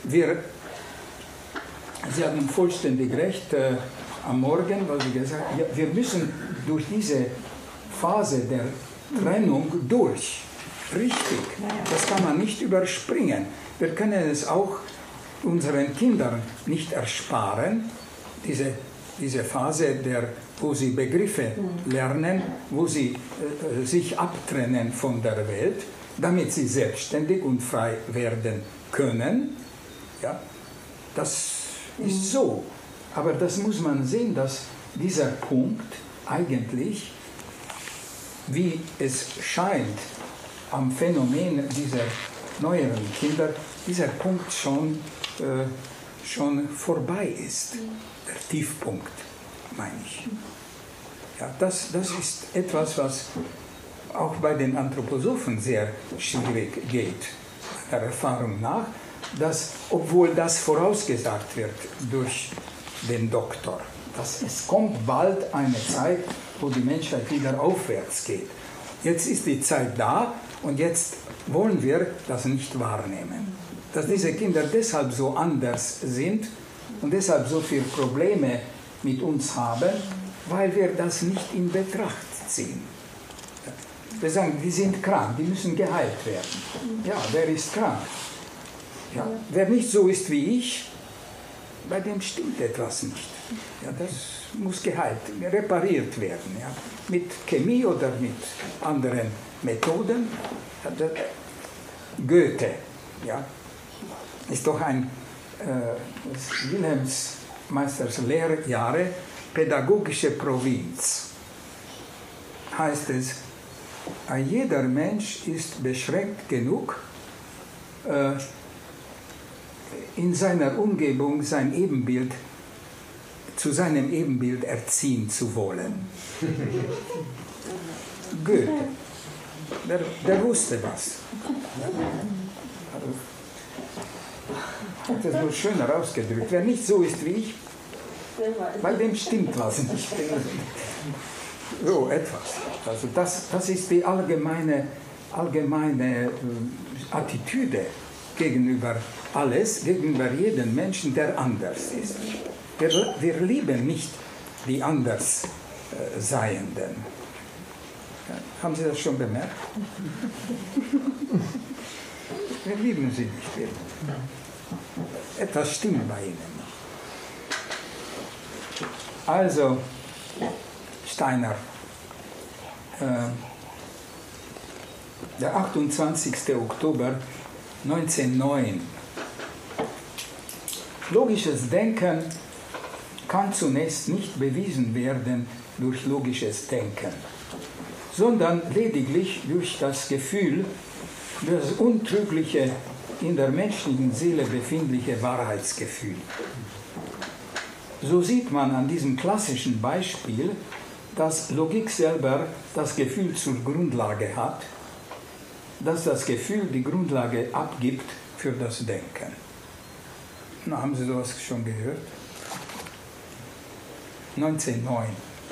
Sie haben vollständig recht am Morgen, weil Sie gesagt haben, ja, wir müssen durch diese Phase der Trennung durch. richtig. Das kann man nicht überspringen. Wir können es auch unseren Kindern nicht ersparen, diese Phase, wo sie Begriffe lernen, wo sie sich abtrennen von der Welt, damit sie selbstständig und frei werden können. Ja, das ist so. Aber das muss man sehen, dass dieser Punkt eigentlich, wie es scheint, am Phänomen dieser neueren Kinder, dieser Punkt schon vorbei ist. Der Tiefpunkt, meine ich. Ja, das ist etwas, was auch bei den Anthroposophen sehr schwierig geht, der Erfahrung nach, dass, obwohl das vorausgesagt wird durch den Doktor, dass es kommt bald eine Zeit, wo die Menschheit wieder aufwärts geht. Jetzt ist die Zeit da und jetzt wollen wir das nicht wahrnehmen. Dass diese Kinder deshalb so anders sind und deshalb so viele Probleme mit uns haben, weil wir das nicht in Betracht ziehen. Wir sagen, die sind krank, die müssen geheilt werden. Ja, wer ist krank? Ja, wer nicht so ist wie ich, bei dem stimmt etwas nicht. Ja, das muss geheilt, repariert werden. Ja. Mit Chemie oder mit anderen Methoden. Ja, Goethe, ja, ist doch ein Wilhelms Meisters Lehrjahre, pädagogische Provinz. Heißt es, jeder Mensch ist beschränkt genug, in seiner Umgebung sein Ebenbild zu seinem Ebenbild erziehen zu wollen. Goethe, der wusste das. Hat es nur schöner ausgedrückt. Wer nicht so ist wie ich, bei dem stimmt was nicht. So etwas. Also das ist die allgemeine Attitüde gegenüber alles, gegenüber jedem Menschen, der anders ist. Wir lieben nicht die Andersseienden. Ja, haben Sie das schon bemerkt? Wir lieben sie nicht. Etwas stimmt bei ihnen. Also, Steiner, der 28. Oktober 1909. Logisches Denken kann zunächst nicht bewiesen werden durch logisches Denken, sondern lediglich durch das Gefühl, das untrügliche, in der menschlichen Seele befindliche Wahrheitsgefühl. So sieht man an diesem klassischen Beispiel, dass Logik selber das Gefühl zur Grundlage hat, dass das Gefühl die Grundlage abgibt für das Denken. Na, haben Sie sowas schon gehört? 1909.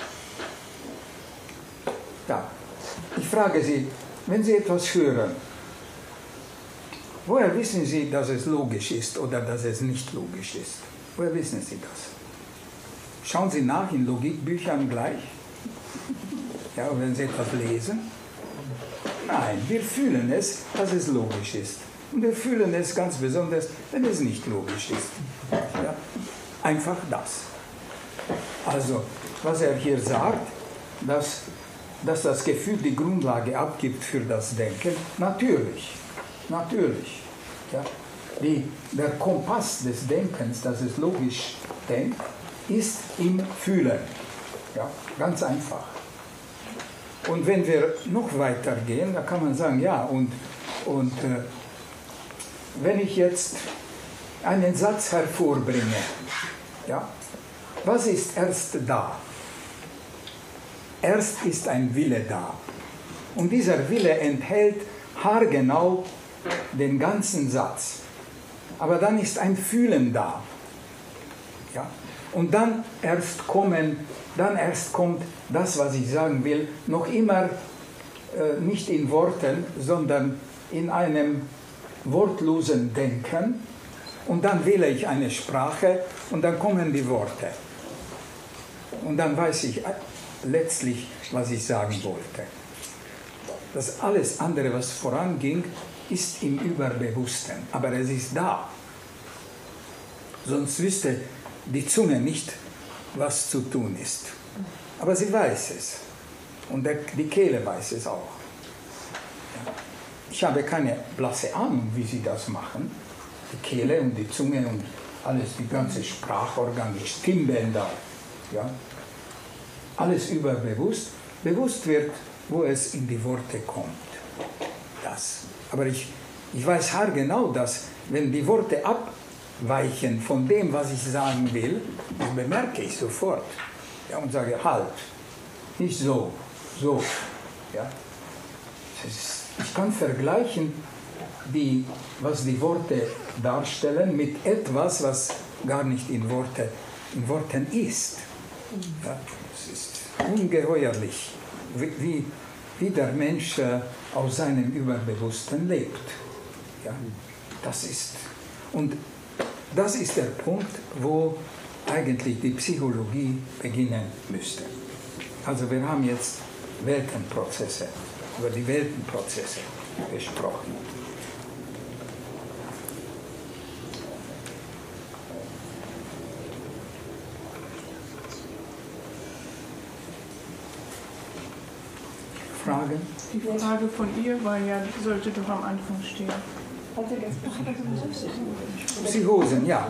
Ja, ich frage Sie, wenn Sie etwas hören, woher wissen Sie, dass es logisch ist oder dass es nicht logisch ist? Woher wissen Sie das? Schauen Sie nach in Logikbüchern gleich? Ja, wenn Sie etwas lesen? Nein, wir fühlen es, dass es logisch ist. Und wir fühlen es ganz besonders, wenn es nicht logisch ist. Ja? Einfach das. Also, was er hier sagt, dass das Gefühl die Grundlage abgibt für das Denken, natürlich. Ja? Der Kompass des Denkens, dass es logisch denkt, ist im Fühlen. Ja? Ganz einfach. Und wenn wir noch weiter gehen, da kann man sagen, ja, und wenn ich jetzt einen Satz hervorbringe, ja, was ist erst da? Erst ist ein Wille da. Und dieser Wille enthält haargenau den ganzen Satz. Aber dann ist ein Fühlen da. Ja? Und dann erst kommt das, was ich sagen will, noch immer nicht in Worten, sondern in einem wortlosen Denken. Und dann wähle ich eine Sprache und dann kommen die Worte. Und dann weiß ich letztlich, was ich sagen wollte. dass alles andere, was voranging, ist im Überbewussten. Aber es ist da. Sonst wüsste die Zunge nicht, was zu tun ist. Aber sie weiß es. Und die Kehle weiß es auch. Ich habe keine blasse Ahnung, wie sie das machen. Die Kehle und die Zunge und alles, die ganze Sprachorgan, die Stimmbänder. Ja? Alles überbewusst. Bewusst wird, wo es in die Worte kommt. Das. Aber ich weiß haargenau, dass wenn die Worte abweichen von dem, was ich sagen will, das bemerke ich sofort. Ja, und sage, halt, nicht so, so. Ja? Ich kann vergleichen, was die Worte darstellen, mit etwas, was gar nicht in Worten ist. Ja? Das ist ungeheuerlich, wie der Mensch aus seinem Überbewussten lebt. Ja? Und das ist der Punkt, wo eigentlich die Psychologie beginnen müsste. Also wir haben jetzt über die Weltenprozesse gesprochen. Fragen? Die Frage von ihr war ja, sollte doch am Anfang stehen. Psychosen, ja.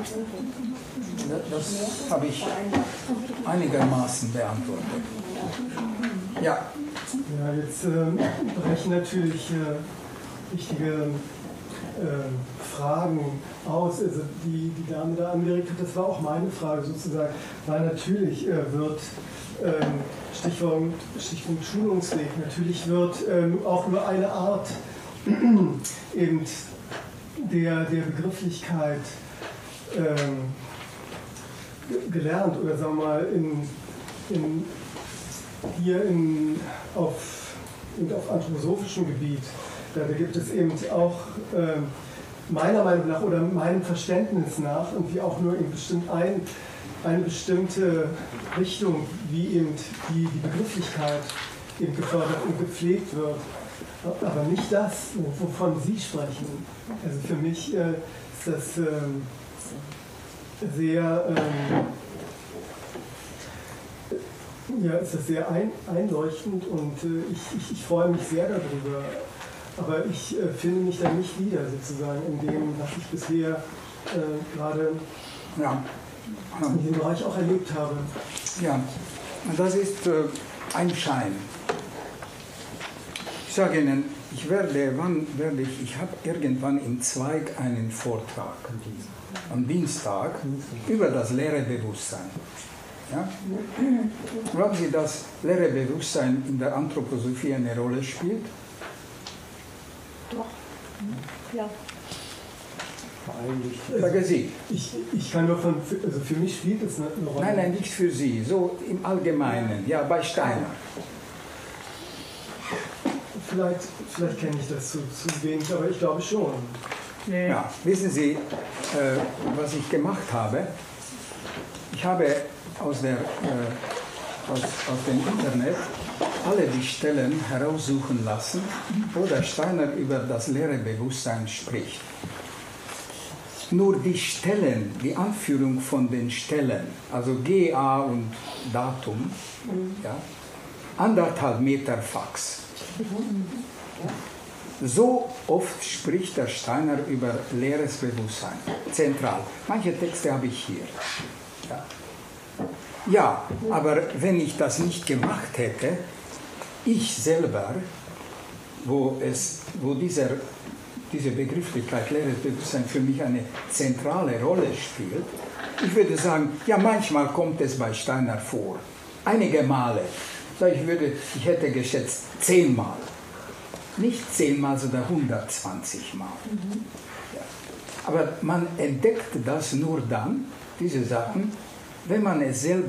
Das habe ich einigermaßen beantwortet. Ja. Ja, jetzt brechen natürlich wichtige Fragen aus. Also die Dame da angeregt hat, das war auch meine Frage sozusagen, weil natürlich wird Stichwort Schulungsweg, natürlich wird auch nur eine Art eben der Begrifflichkeit gelernt oder sagen wir mal auf anthroposophischem Gebiet. Da gibt es eben auch meiner Meinung nach oder meinem Verständnis nach irgendwie auch nur eben eine bestimmte Richtung, wie eben die Begrifflichkeit eben gefördert und gepflegt wird. Aber nicht das, wovon Sie sprechen. Also für mich ist das sehr einleuchtend und ich freue mich sehr darüber. Aber ich finde mich da nicht wieder sozusagen in dem, was ich bisher gerade in dem Bereich auch erlebt habe. Ja, das ist ein Schein. Ich sage Ihnen, ich habe irgendwann im Zweig einen Vortrag am Dienstag über das leere Bewusstsein. Ja? Glauben Sie, dass leere Bewusstsein in der Anthroposophie eine Rolle spielt? Doch. Ja. Sagen Sie. Ich kann nur also für mich spielt es eine Rolle. Nein, nicht für Sie, so im Allgemeinen, ja, bei Steiner. Vielleicht kenne ich das zu wenig, aber ich glaube schon. Nee. Ja, wissen Sie, was ich gemacht habe? Ich habe aus dem Internet alle die Stellen heraussuchen lassen, wo der Steiner über das leere Bewusstsein spricht. Nur die Stellen, die Anführung von den Stellen, also GA und Datum, ja, 1,5 Meter Fax. So oft spricht der Steiner über leeres Bewusstsein, zentral. Manche Texte habe ich hier. Ja, aber wenn ich das nicht gemacht hätte, ich selber, wo diese Begrifflichkeit leeres Bewusstsein für mich eine zentrale Rolle spielt, ich würde sagen, ja, manchmal kommt es bei Steiner vor. Einige Male. Ich hätte geschätzt 10 Mal. Nicht 10 Mal, sondern 120 Mal. Ja. Aber man entdeckt das nur dann, diese Sachen, wenn man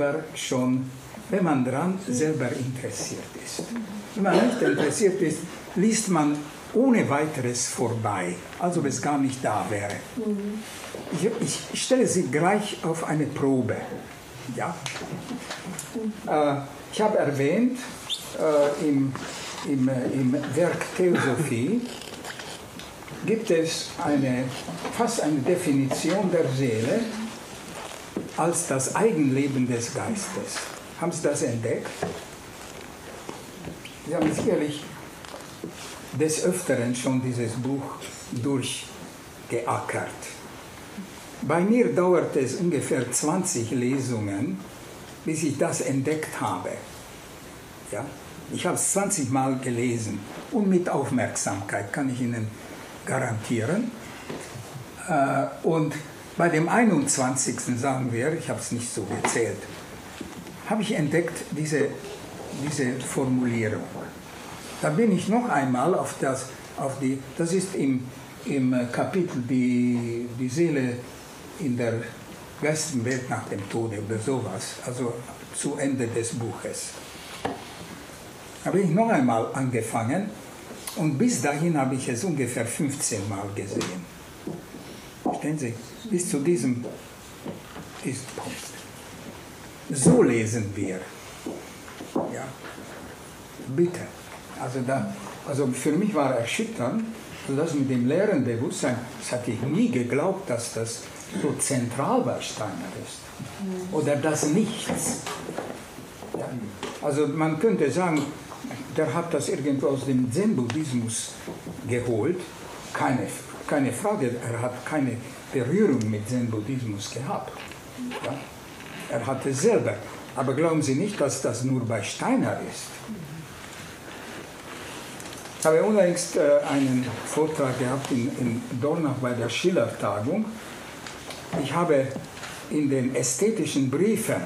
daran selber interessiert ist. Wenn man nicht interessiert ist, liest man ohne weiteres vorbei, als ob es gar nicht da wäre. Ich stelle Sie gleich auf eine Probe. Ja? Ich habe erwähnt, im Werk Theosophie gibt es fast eine Definition der Seele als das Eigenleben des Geistes. Haben Sie das entdeckt? Sie haben sicherlich des Öfteren schon dieses Buch durchgeackert. Bei mir dauert es ungefähr 20 Lesungen, bis ich das entdeckt habe. Ja? Ich habe es 20 Mal gelesen und mit Aufmerksamkeit, kann ich Ihnen garantieren. Und bei dem 21. sagen wir, ich habe es nicht so gezählt, habe ich entdeckt diese Formulierung. Da bin ich noch einmal das ist im Kapitel die Seele in der geistigen Welt nach dem Tode oder sowas, also zu Ende des Buches. Da bin ich noch einmal angefangen und bis dahin habe ich es ungefähr 15 Mal gesehen. Verstehen Sie? Bis zu diesem Punkt. So lesen wir. Ja. Bitte. Also für mich war erschütternd, dass mit dem leeren Bewusstsein, das hatte ich nie geglaubt, dass das so zentral bei Steiner ist. Oder das Nichts. Ja. Also man könnte sagen, der hat das irgendwo aus dem Zen-Buddhismus geholt. Keine Frage, er hat keine Berührung mit Zen-Buddhismus gehabt. Ja. Er hat es selber. Aber glauben Sie nicht, dass das nur bei Steiner ist. Ich habe unlängst einen Vortrag gehabt in Dornach bei der Schiller-Tagung. Ich habe in den ästhetischen Briefen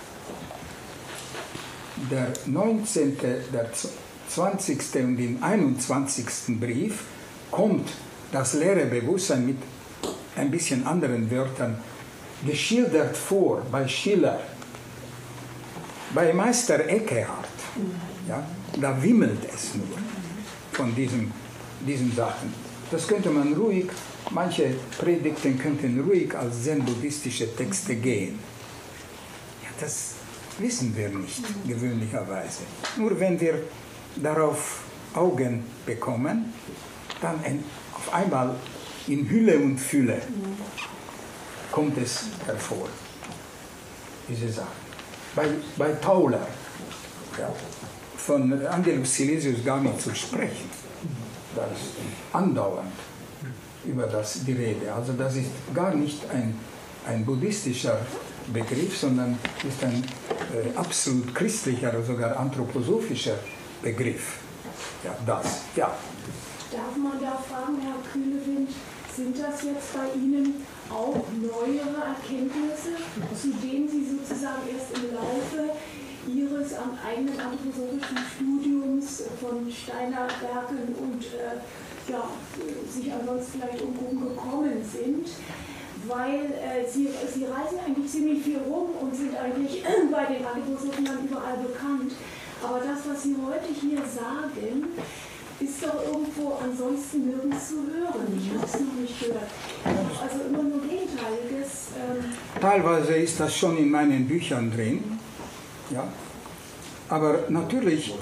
der 19., der 20. und den 21. Brief kommt das leere Bewusstsein mit ein bisschen anderen Wörtern geschildert vor bei Schiller. Bei Meister Eckehardt, ja, da wimmelt es nur von diesen Sachen. Das könnte man ruhig, manche Predigten könnten ruhig als zen-buddhistische Texte gehen. Ja, das wissen wir nicht gewöhnlicherweise. Nur wenn wir darauf Augen bekommen, dann auf einmal in Hülle und Fülle kommt es hervor, diese Sachen. Bei Tauler, ja, von Angelus Silesius gar nicht zu sprechen. Da ist andauernd über die Rede. Also das ist gar nicht ein buddhistischer Begriff, sondern ist ein absolut christlicher oder sogar anthroposophischer Begriff. Ja, das, ja. Darf man da fragen, Herr Kühnewind, sind das jetzt bei Ihnen auch neuere Erkenntnisse, zu denen Sie sozusagen erst im Laufe Ihres eigenen anthroposophischen Studiums von Steiner Werken und sich ansonsten vielleicht umgekommen sind? Weil Sie reisen eigentlich ziemlich viel rum und sind eigentlich bei den Anthroposophen dann überall bekannt. Aber das, was Sie heute hier sagen, ist doch irgendwo ansonsten nirgends zu hören. Ich habe es noch nicht gehört. Also immer nur Gegenteiliges. Teilweise ist das schon in meinen Büchern drin. Ja. Aber natürlich,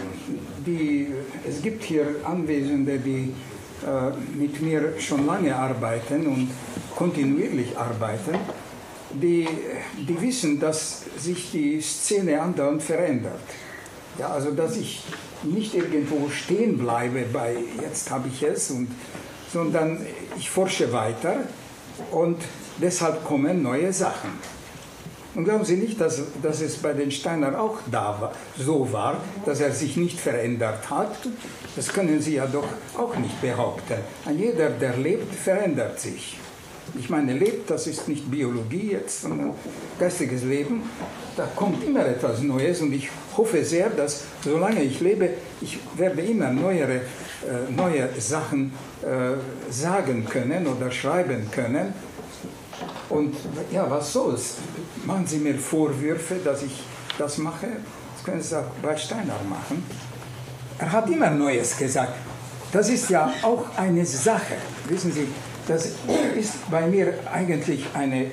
es gibt hier Anwesende, die mit mir schon lange arbeiten und kontinuierlich arbeiten, die wissen, dass sich die Szene andauernd verändert. Ja, also dass ich nicht irgendwo stehen bleibe bei jetzt habe ich es, sondern ich forsche weiter und deshalb kommen neue Sachen. Und glauben Sie nicht, dass es bei den Steiner auch so war, dass er sich nicht verändert hat? Das können Sie ja doch auch nicht behaupten. Jeder, der lebt, verändert sich. Ich meine, lebt, das ist nicht Biologie jetzt, sondern geistiges Leben. Da kommt immer etwas Neues und ich hoffe sehr, dass solange ich lebe, ich werde immer neue Sachen sagen können oder schreiben können. Und ja, was soll's? Machen Sie mir Vorwürfe, dass ich das mache? Das können Sie auch bei Steiner machen. Er hat immer Neues gesagt. Das ist ja auch eine Sache. Wissen Sie, das ist bei mir eigentlich eine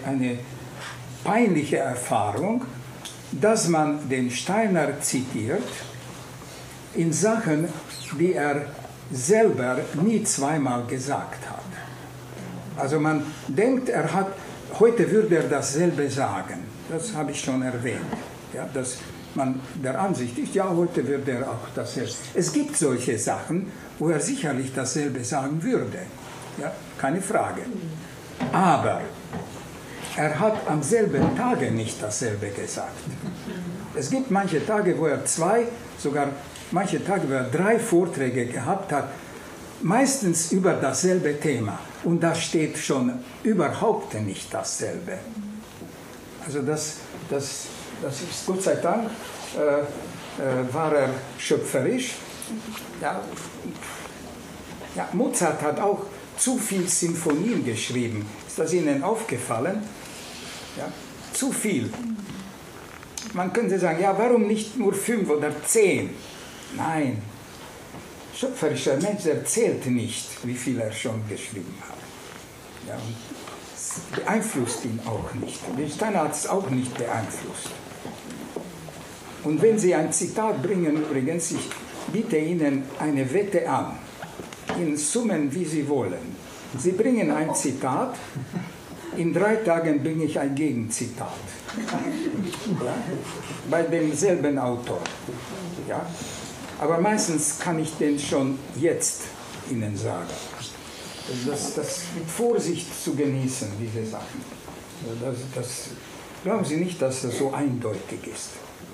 peinliche Erfahrung, dass man den Steiner zitiert in Sachen, die er selber nie zweimal gesagt hat. Also man denkt, heute würde er dasselbe sagen. Das habe ich schon erwähnt. Ja, dass man der Ansicht ist, ja, heute würde er auch dasselbe. Es gibt solche Sachen, wo er sicherlich dasselbe sagen würde. Ja, keine Frage. Aber er hat am selben Tage nicht dasselbe gesagt. Es gibt manche Tage, wo er sogar manche Tage, wo er 3 Vorträge gehabt hat, meistens über dasselbe Thema. Und da steht schon überhaupt nicht dasselbe. Also das ist, Gott sei Dank, war er schöpferisch. Ja, Mozart hat auch zu viel Sinfonien geschrieben. Ist das Ihnen aufgefallen? Ja, zu viel. Man könnte sagen, ja, warum nicht nur 5 oder 10? Nein, schöpferischer Mensch erzählt nicht, wie viel er schon geschrieben hat. Ja, und es beeinflusst ihn auch nicht. Steiner hat es auch nicht beeinflusst. Und wenn Sie ein Zitat bringen, übrigens, ich biete Ihnen eine Wette an, in Summen, wie Sie wollen. Sie bringen ein Zitat, in 3 Tagen bringe ich ein Gegenzitat. Ja? Bei demselben Autor. Ja? Aber meistens kann ich den schon jetzt Ihnen sagen. Das mit Vorsicht zu genießen, diese Sachen. Glauben Sie nicht, dass das so eindeutig ist.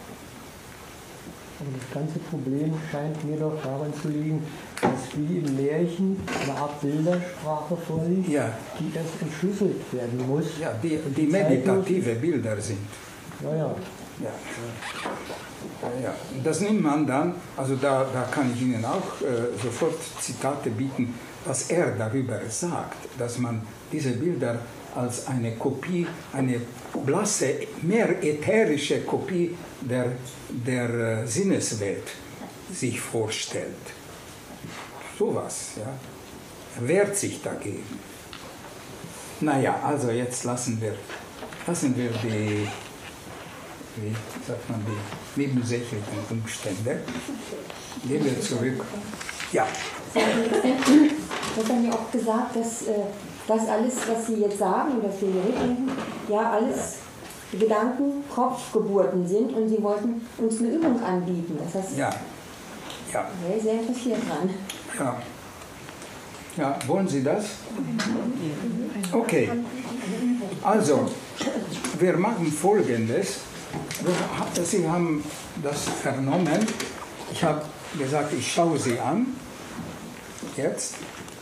Aber das ganze Problem scheint mir doch daran zu liegen, dass wie im Märchen eine Art Bildersprache vorliegt, ja, die erst entschlüsselt werden muss. Ja, die meditative Bilder sind. Ja, ja. Ja. Ja, das nimmt man dann, also da kann ich Ihnen auch sofort Zitate bieten, was er darüber sagt, dass man diese Bilder als eine Kopie, eine blasse, mehr ätherische Kopie der Sinneswelt sich vorstellt. Sowas, ja. Er wehrt sich dagegen. Naja, also jetzt lassen wir die, wie sagt man, die nebensächlichen Umstände. Gehen wir zurück. Ja. Das haben ja auch gesagt, dass das alles, was Sie jetzt sagen, dass wir hier reden, ja alles Gedanken, Kopfgeburten sind und Sie wollten uns eine Übung anbieten. Das heißt, Ja. Ja. ich wäre sehr interessiert dran. Ja. Ja, wollen Sie das? Okay. Also, wir machen Folgendes. Sie haben das vernommen. Ich habe gesagt, ich schaue Sie an. Jetzt.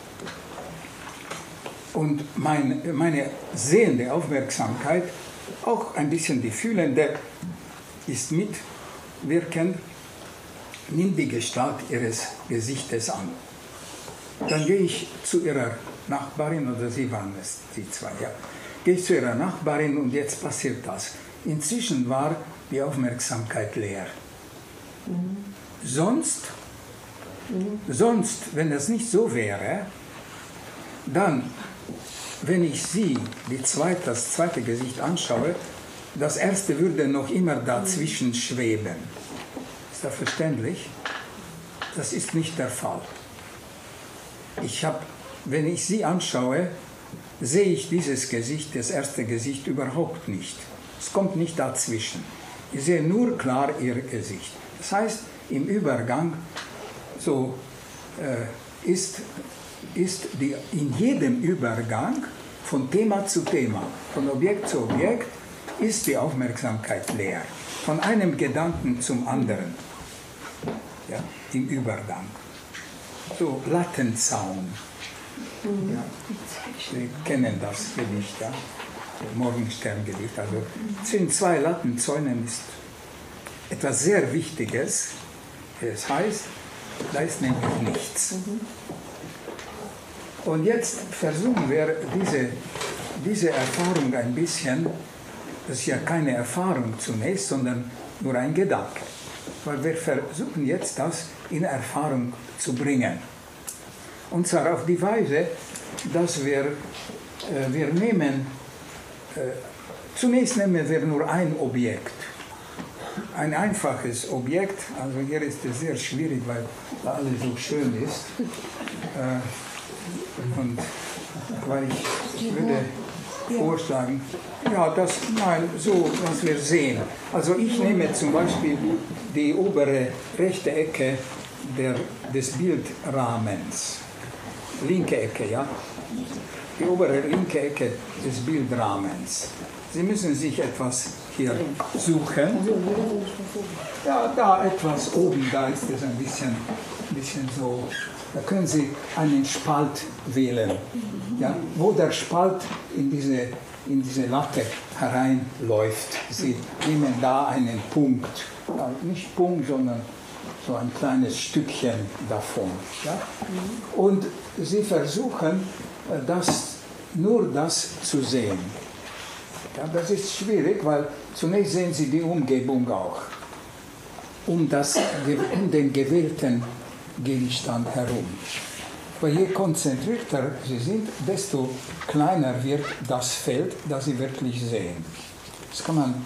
Und meine sehende Aufmerksamkeit, auch ein bisschen die fühlende, ist mitwirkend, nimmt die Gestalt Ihres Gesichtes an. Dann gehe ich zu Ihrer Nachbarin, oder Sie waren es, die zwei, ja. Gehe ich zu Ihrer Nachbarin und jetzt passiert das. Inzwischen war die Aufmerksamkeit leer. Sonst, wenn das nicht so wäre, dann, wenn ich Sie, das zweite Gesicht anschaue, das erste würde noch immer dazwischen schweben. Ist das verständlich? Das ist nicht der Fall. Wenn ich Sie anschaue, sehe ich dieses Gesicht, das erste Gesicht, überhaupt nicht. Es kommt nicht dazwischen. Ich sehe nur klar Ihr Gesicht. Das heißt, im Übergang ist in jedem Übergang von Thema zu Thema, von Objekt zu Objekt, ist die Aufmerksamkeit leer. Von einem Gedanken zum anderen. Ja, im Übergang. So Lattenzaun. Ja, Sie kennen das Gedicht, ja? Morgensterngedicht. Also zwischen 2 Lattenzäunen ist etwas sehr Wichtiges. Es heißt, da ist nämlich nichts. Und jetzt versuchen wir diese Erfahrung ein bisschen, das ist ja keine Erfahrung zunächst, sondern nur ein Gedanke. Weil wir versuchen jetzt das in Erfahrung zu bringen. Und zwar auf die Weise, dass wir zunächst nehmen wir nur ein Objekt. ein einfaches Objekt, also hier ist es sehr schwierig, weil alles so schön ist. Und weil ich würde vorschlagen, ja, so, was wir sehen. Also ich nehme zum Beispiel die obere rechte Ecke des Bildrahmens. Linke Ecke, ja. Die obere linke Ecke des Bildrahmens. Sie müssen sich etwas hier suchen. Ja, da etwas oben, da ist es ein bisschen so. Da können Sie einen Spalt wählen, ja, wo der Spalt in diese Latte hereinläuft. Sie nehmen da einen Punkt, ja, nicht Punkt, sondern so ein kleines Stückchen davon. Ja? Und Sie versuchen, nur das zu sehen. Ja, das ist schwierig, weil zunächst sehen Sie die Umgebung auch, um den gewählten Gegenstand herum. Weil je konzentrierter Sie sind, desto kleiner wird das Feld, das Sie wirklich sehen. Das kann man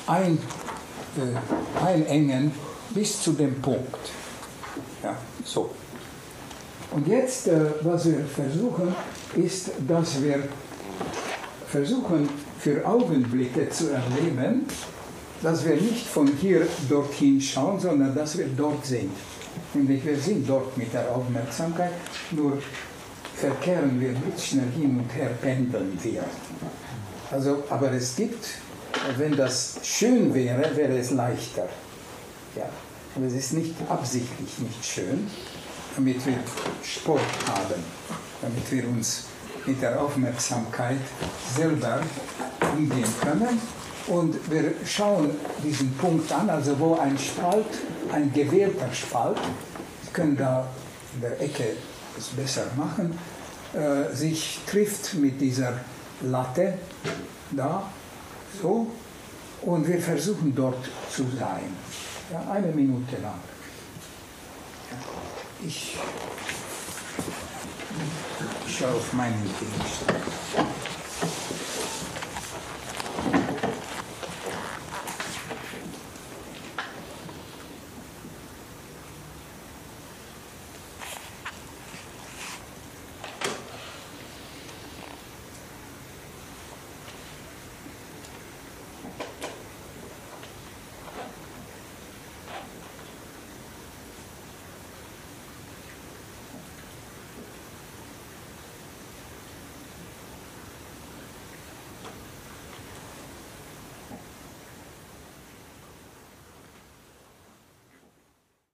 einengen bis zu dem Punkt. Ja, so. Und jetzt, was wir versuchen, ist, dass wir versuchen, für Augenblicke zu erleben, dass wir nicht von hier dorthin schauen, sondern dass wir dort sind. Nämlich wir sind dort mit der Aufmerksamkeit, nur verkehren wir blitzschnell hin und her, pendeln wir. Also, aber es gibt, wenn das schön wäre, wäre es leichter. Ja. Aber es ist nicht absichtlich nicht schön, damit wir Sport haben, damit wir uns mit der Aufmerksamkeit selber umgehen können. Und wir schauen diesen Punkt an, also wo ein Spalt, ein gewählter Spalt, Sie können da in der Ecke es besser machen, sich trifft mit dieser Latte da, so, und wir versuchen dort zu sein. Ja, 1 Minute lang. Ja, ich schaue auf meinen Gegenstand.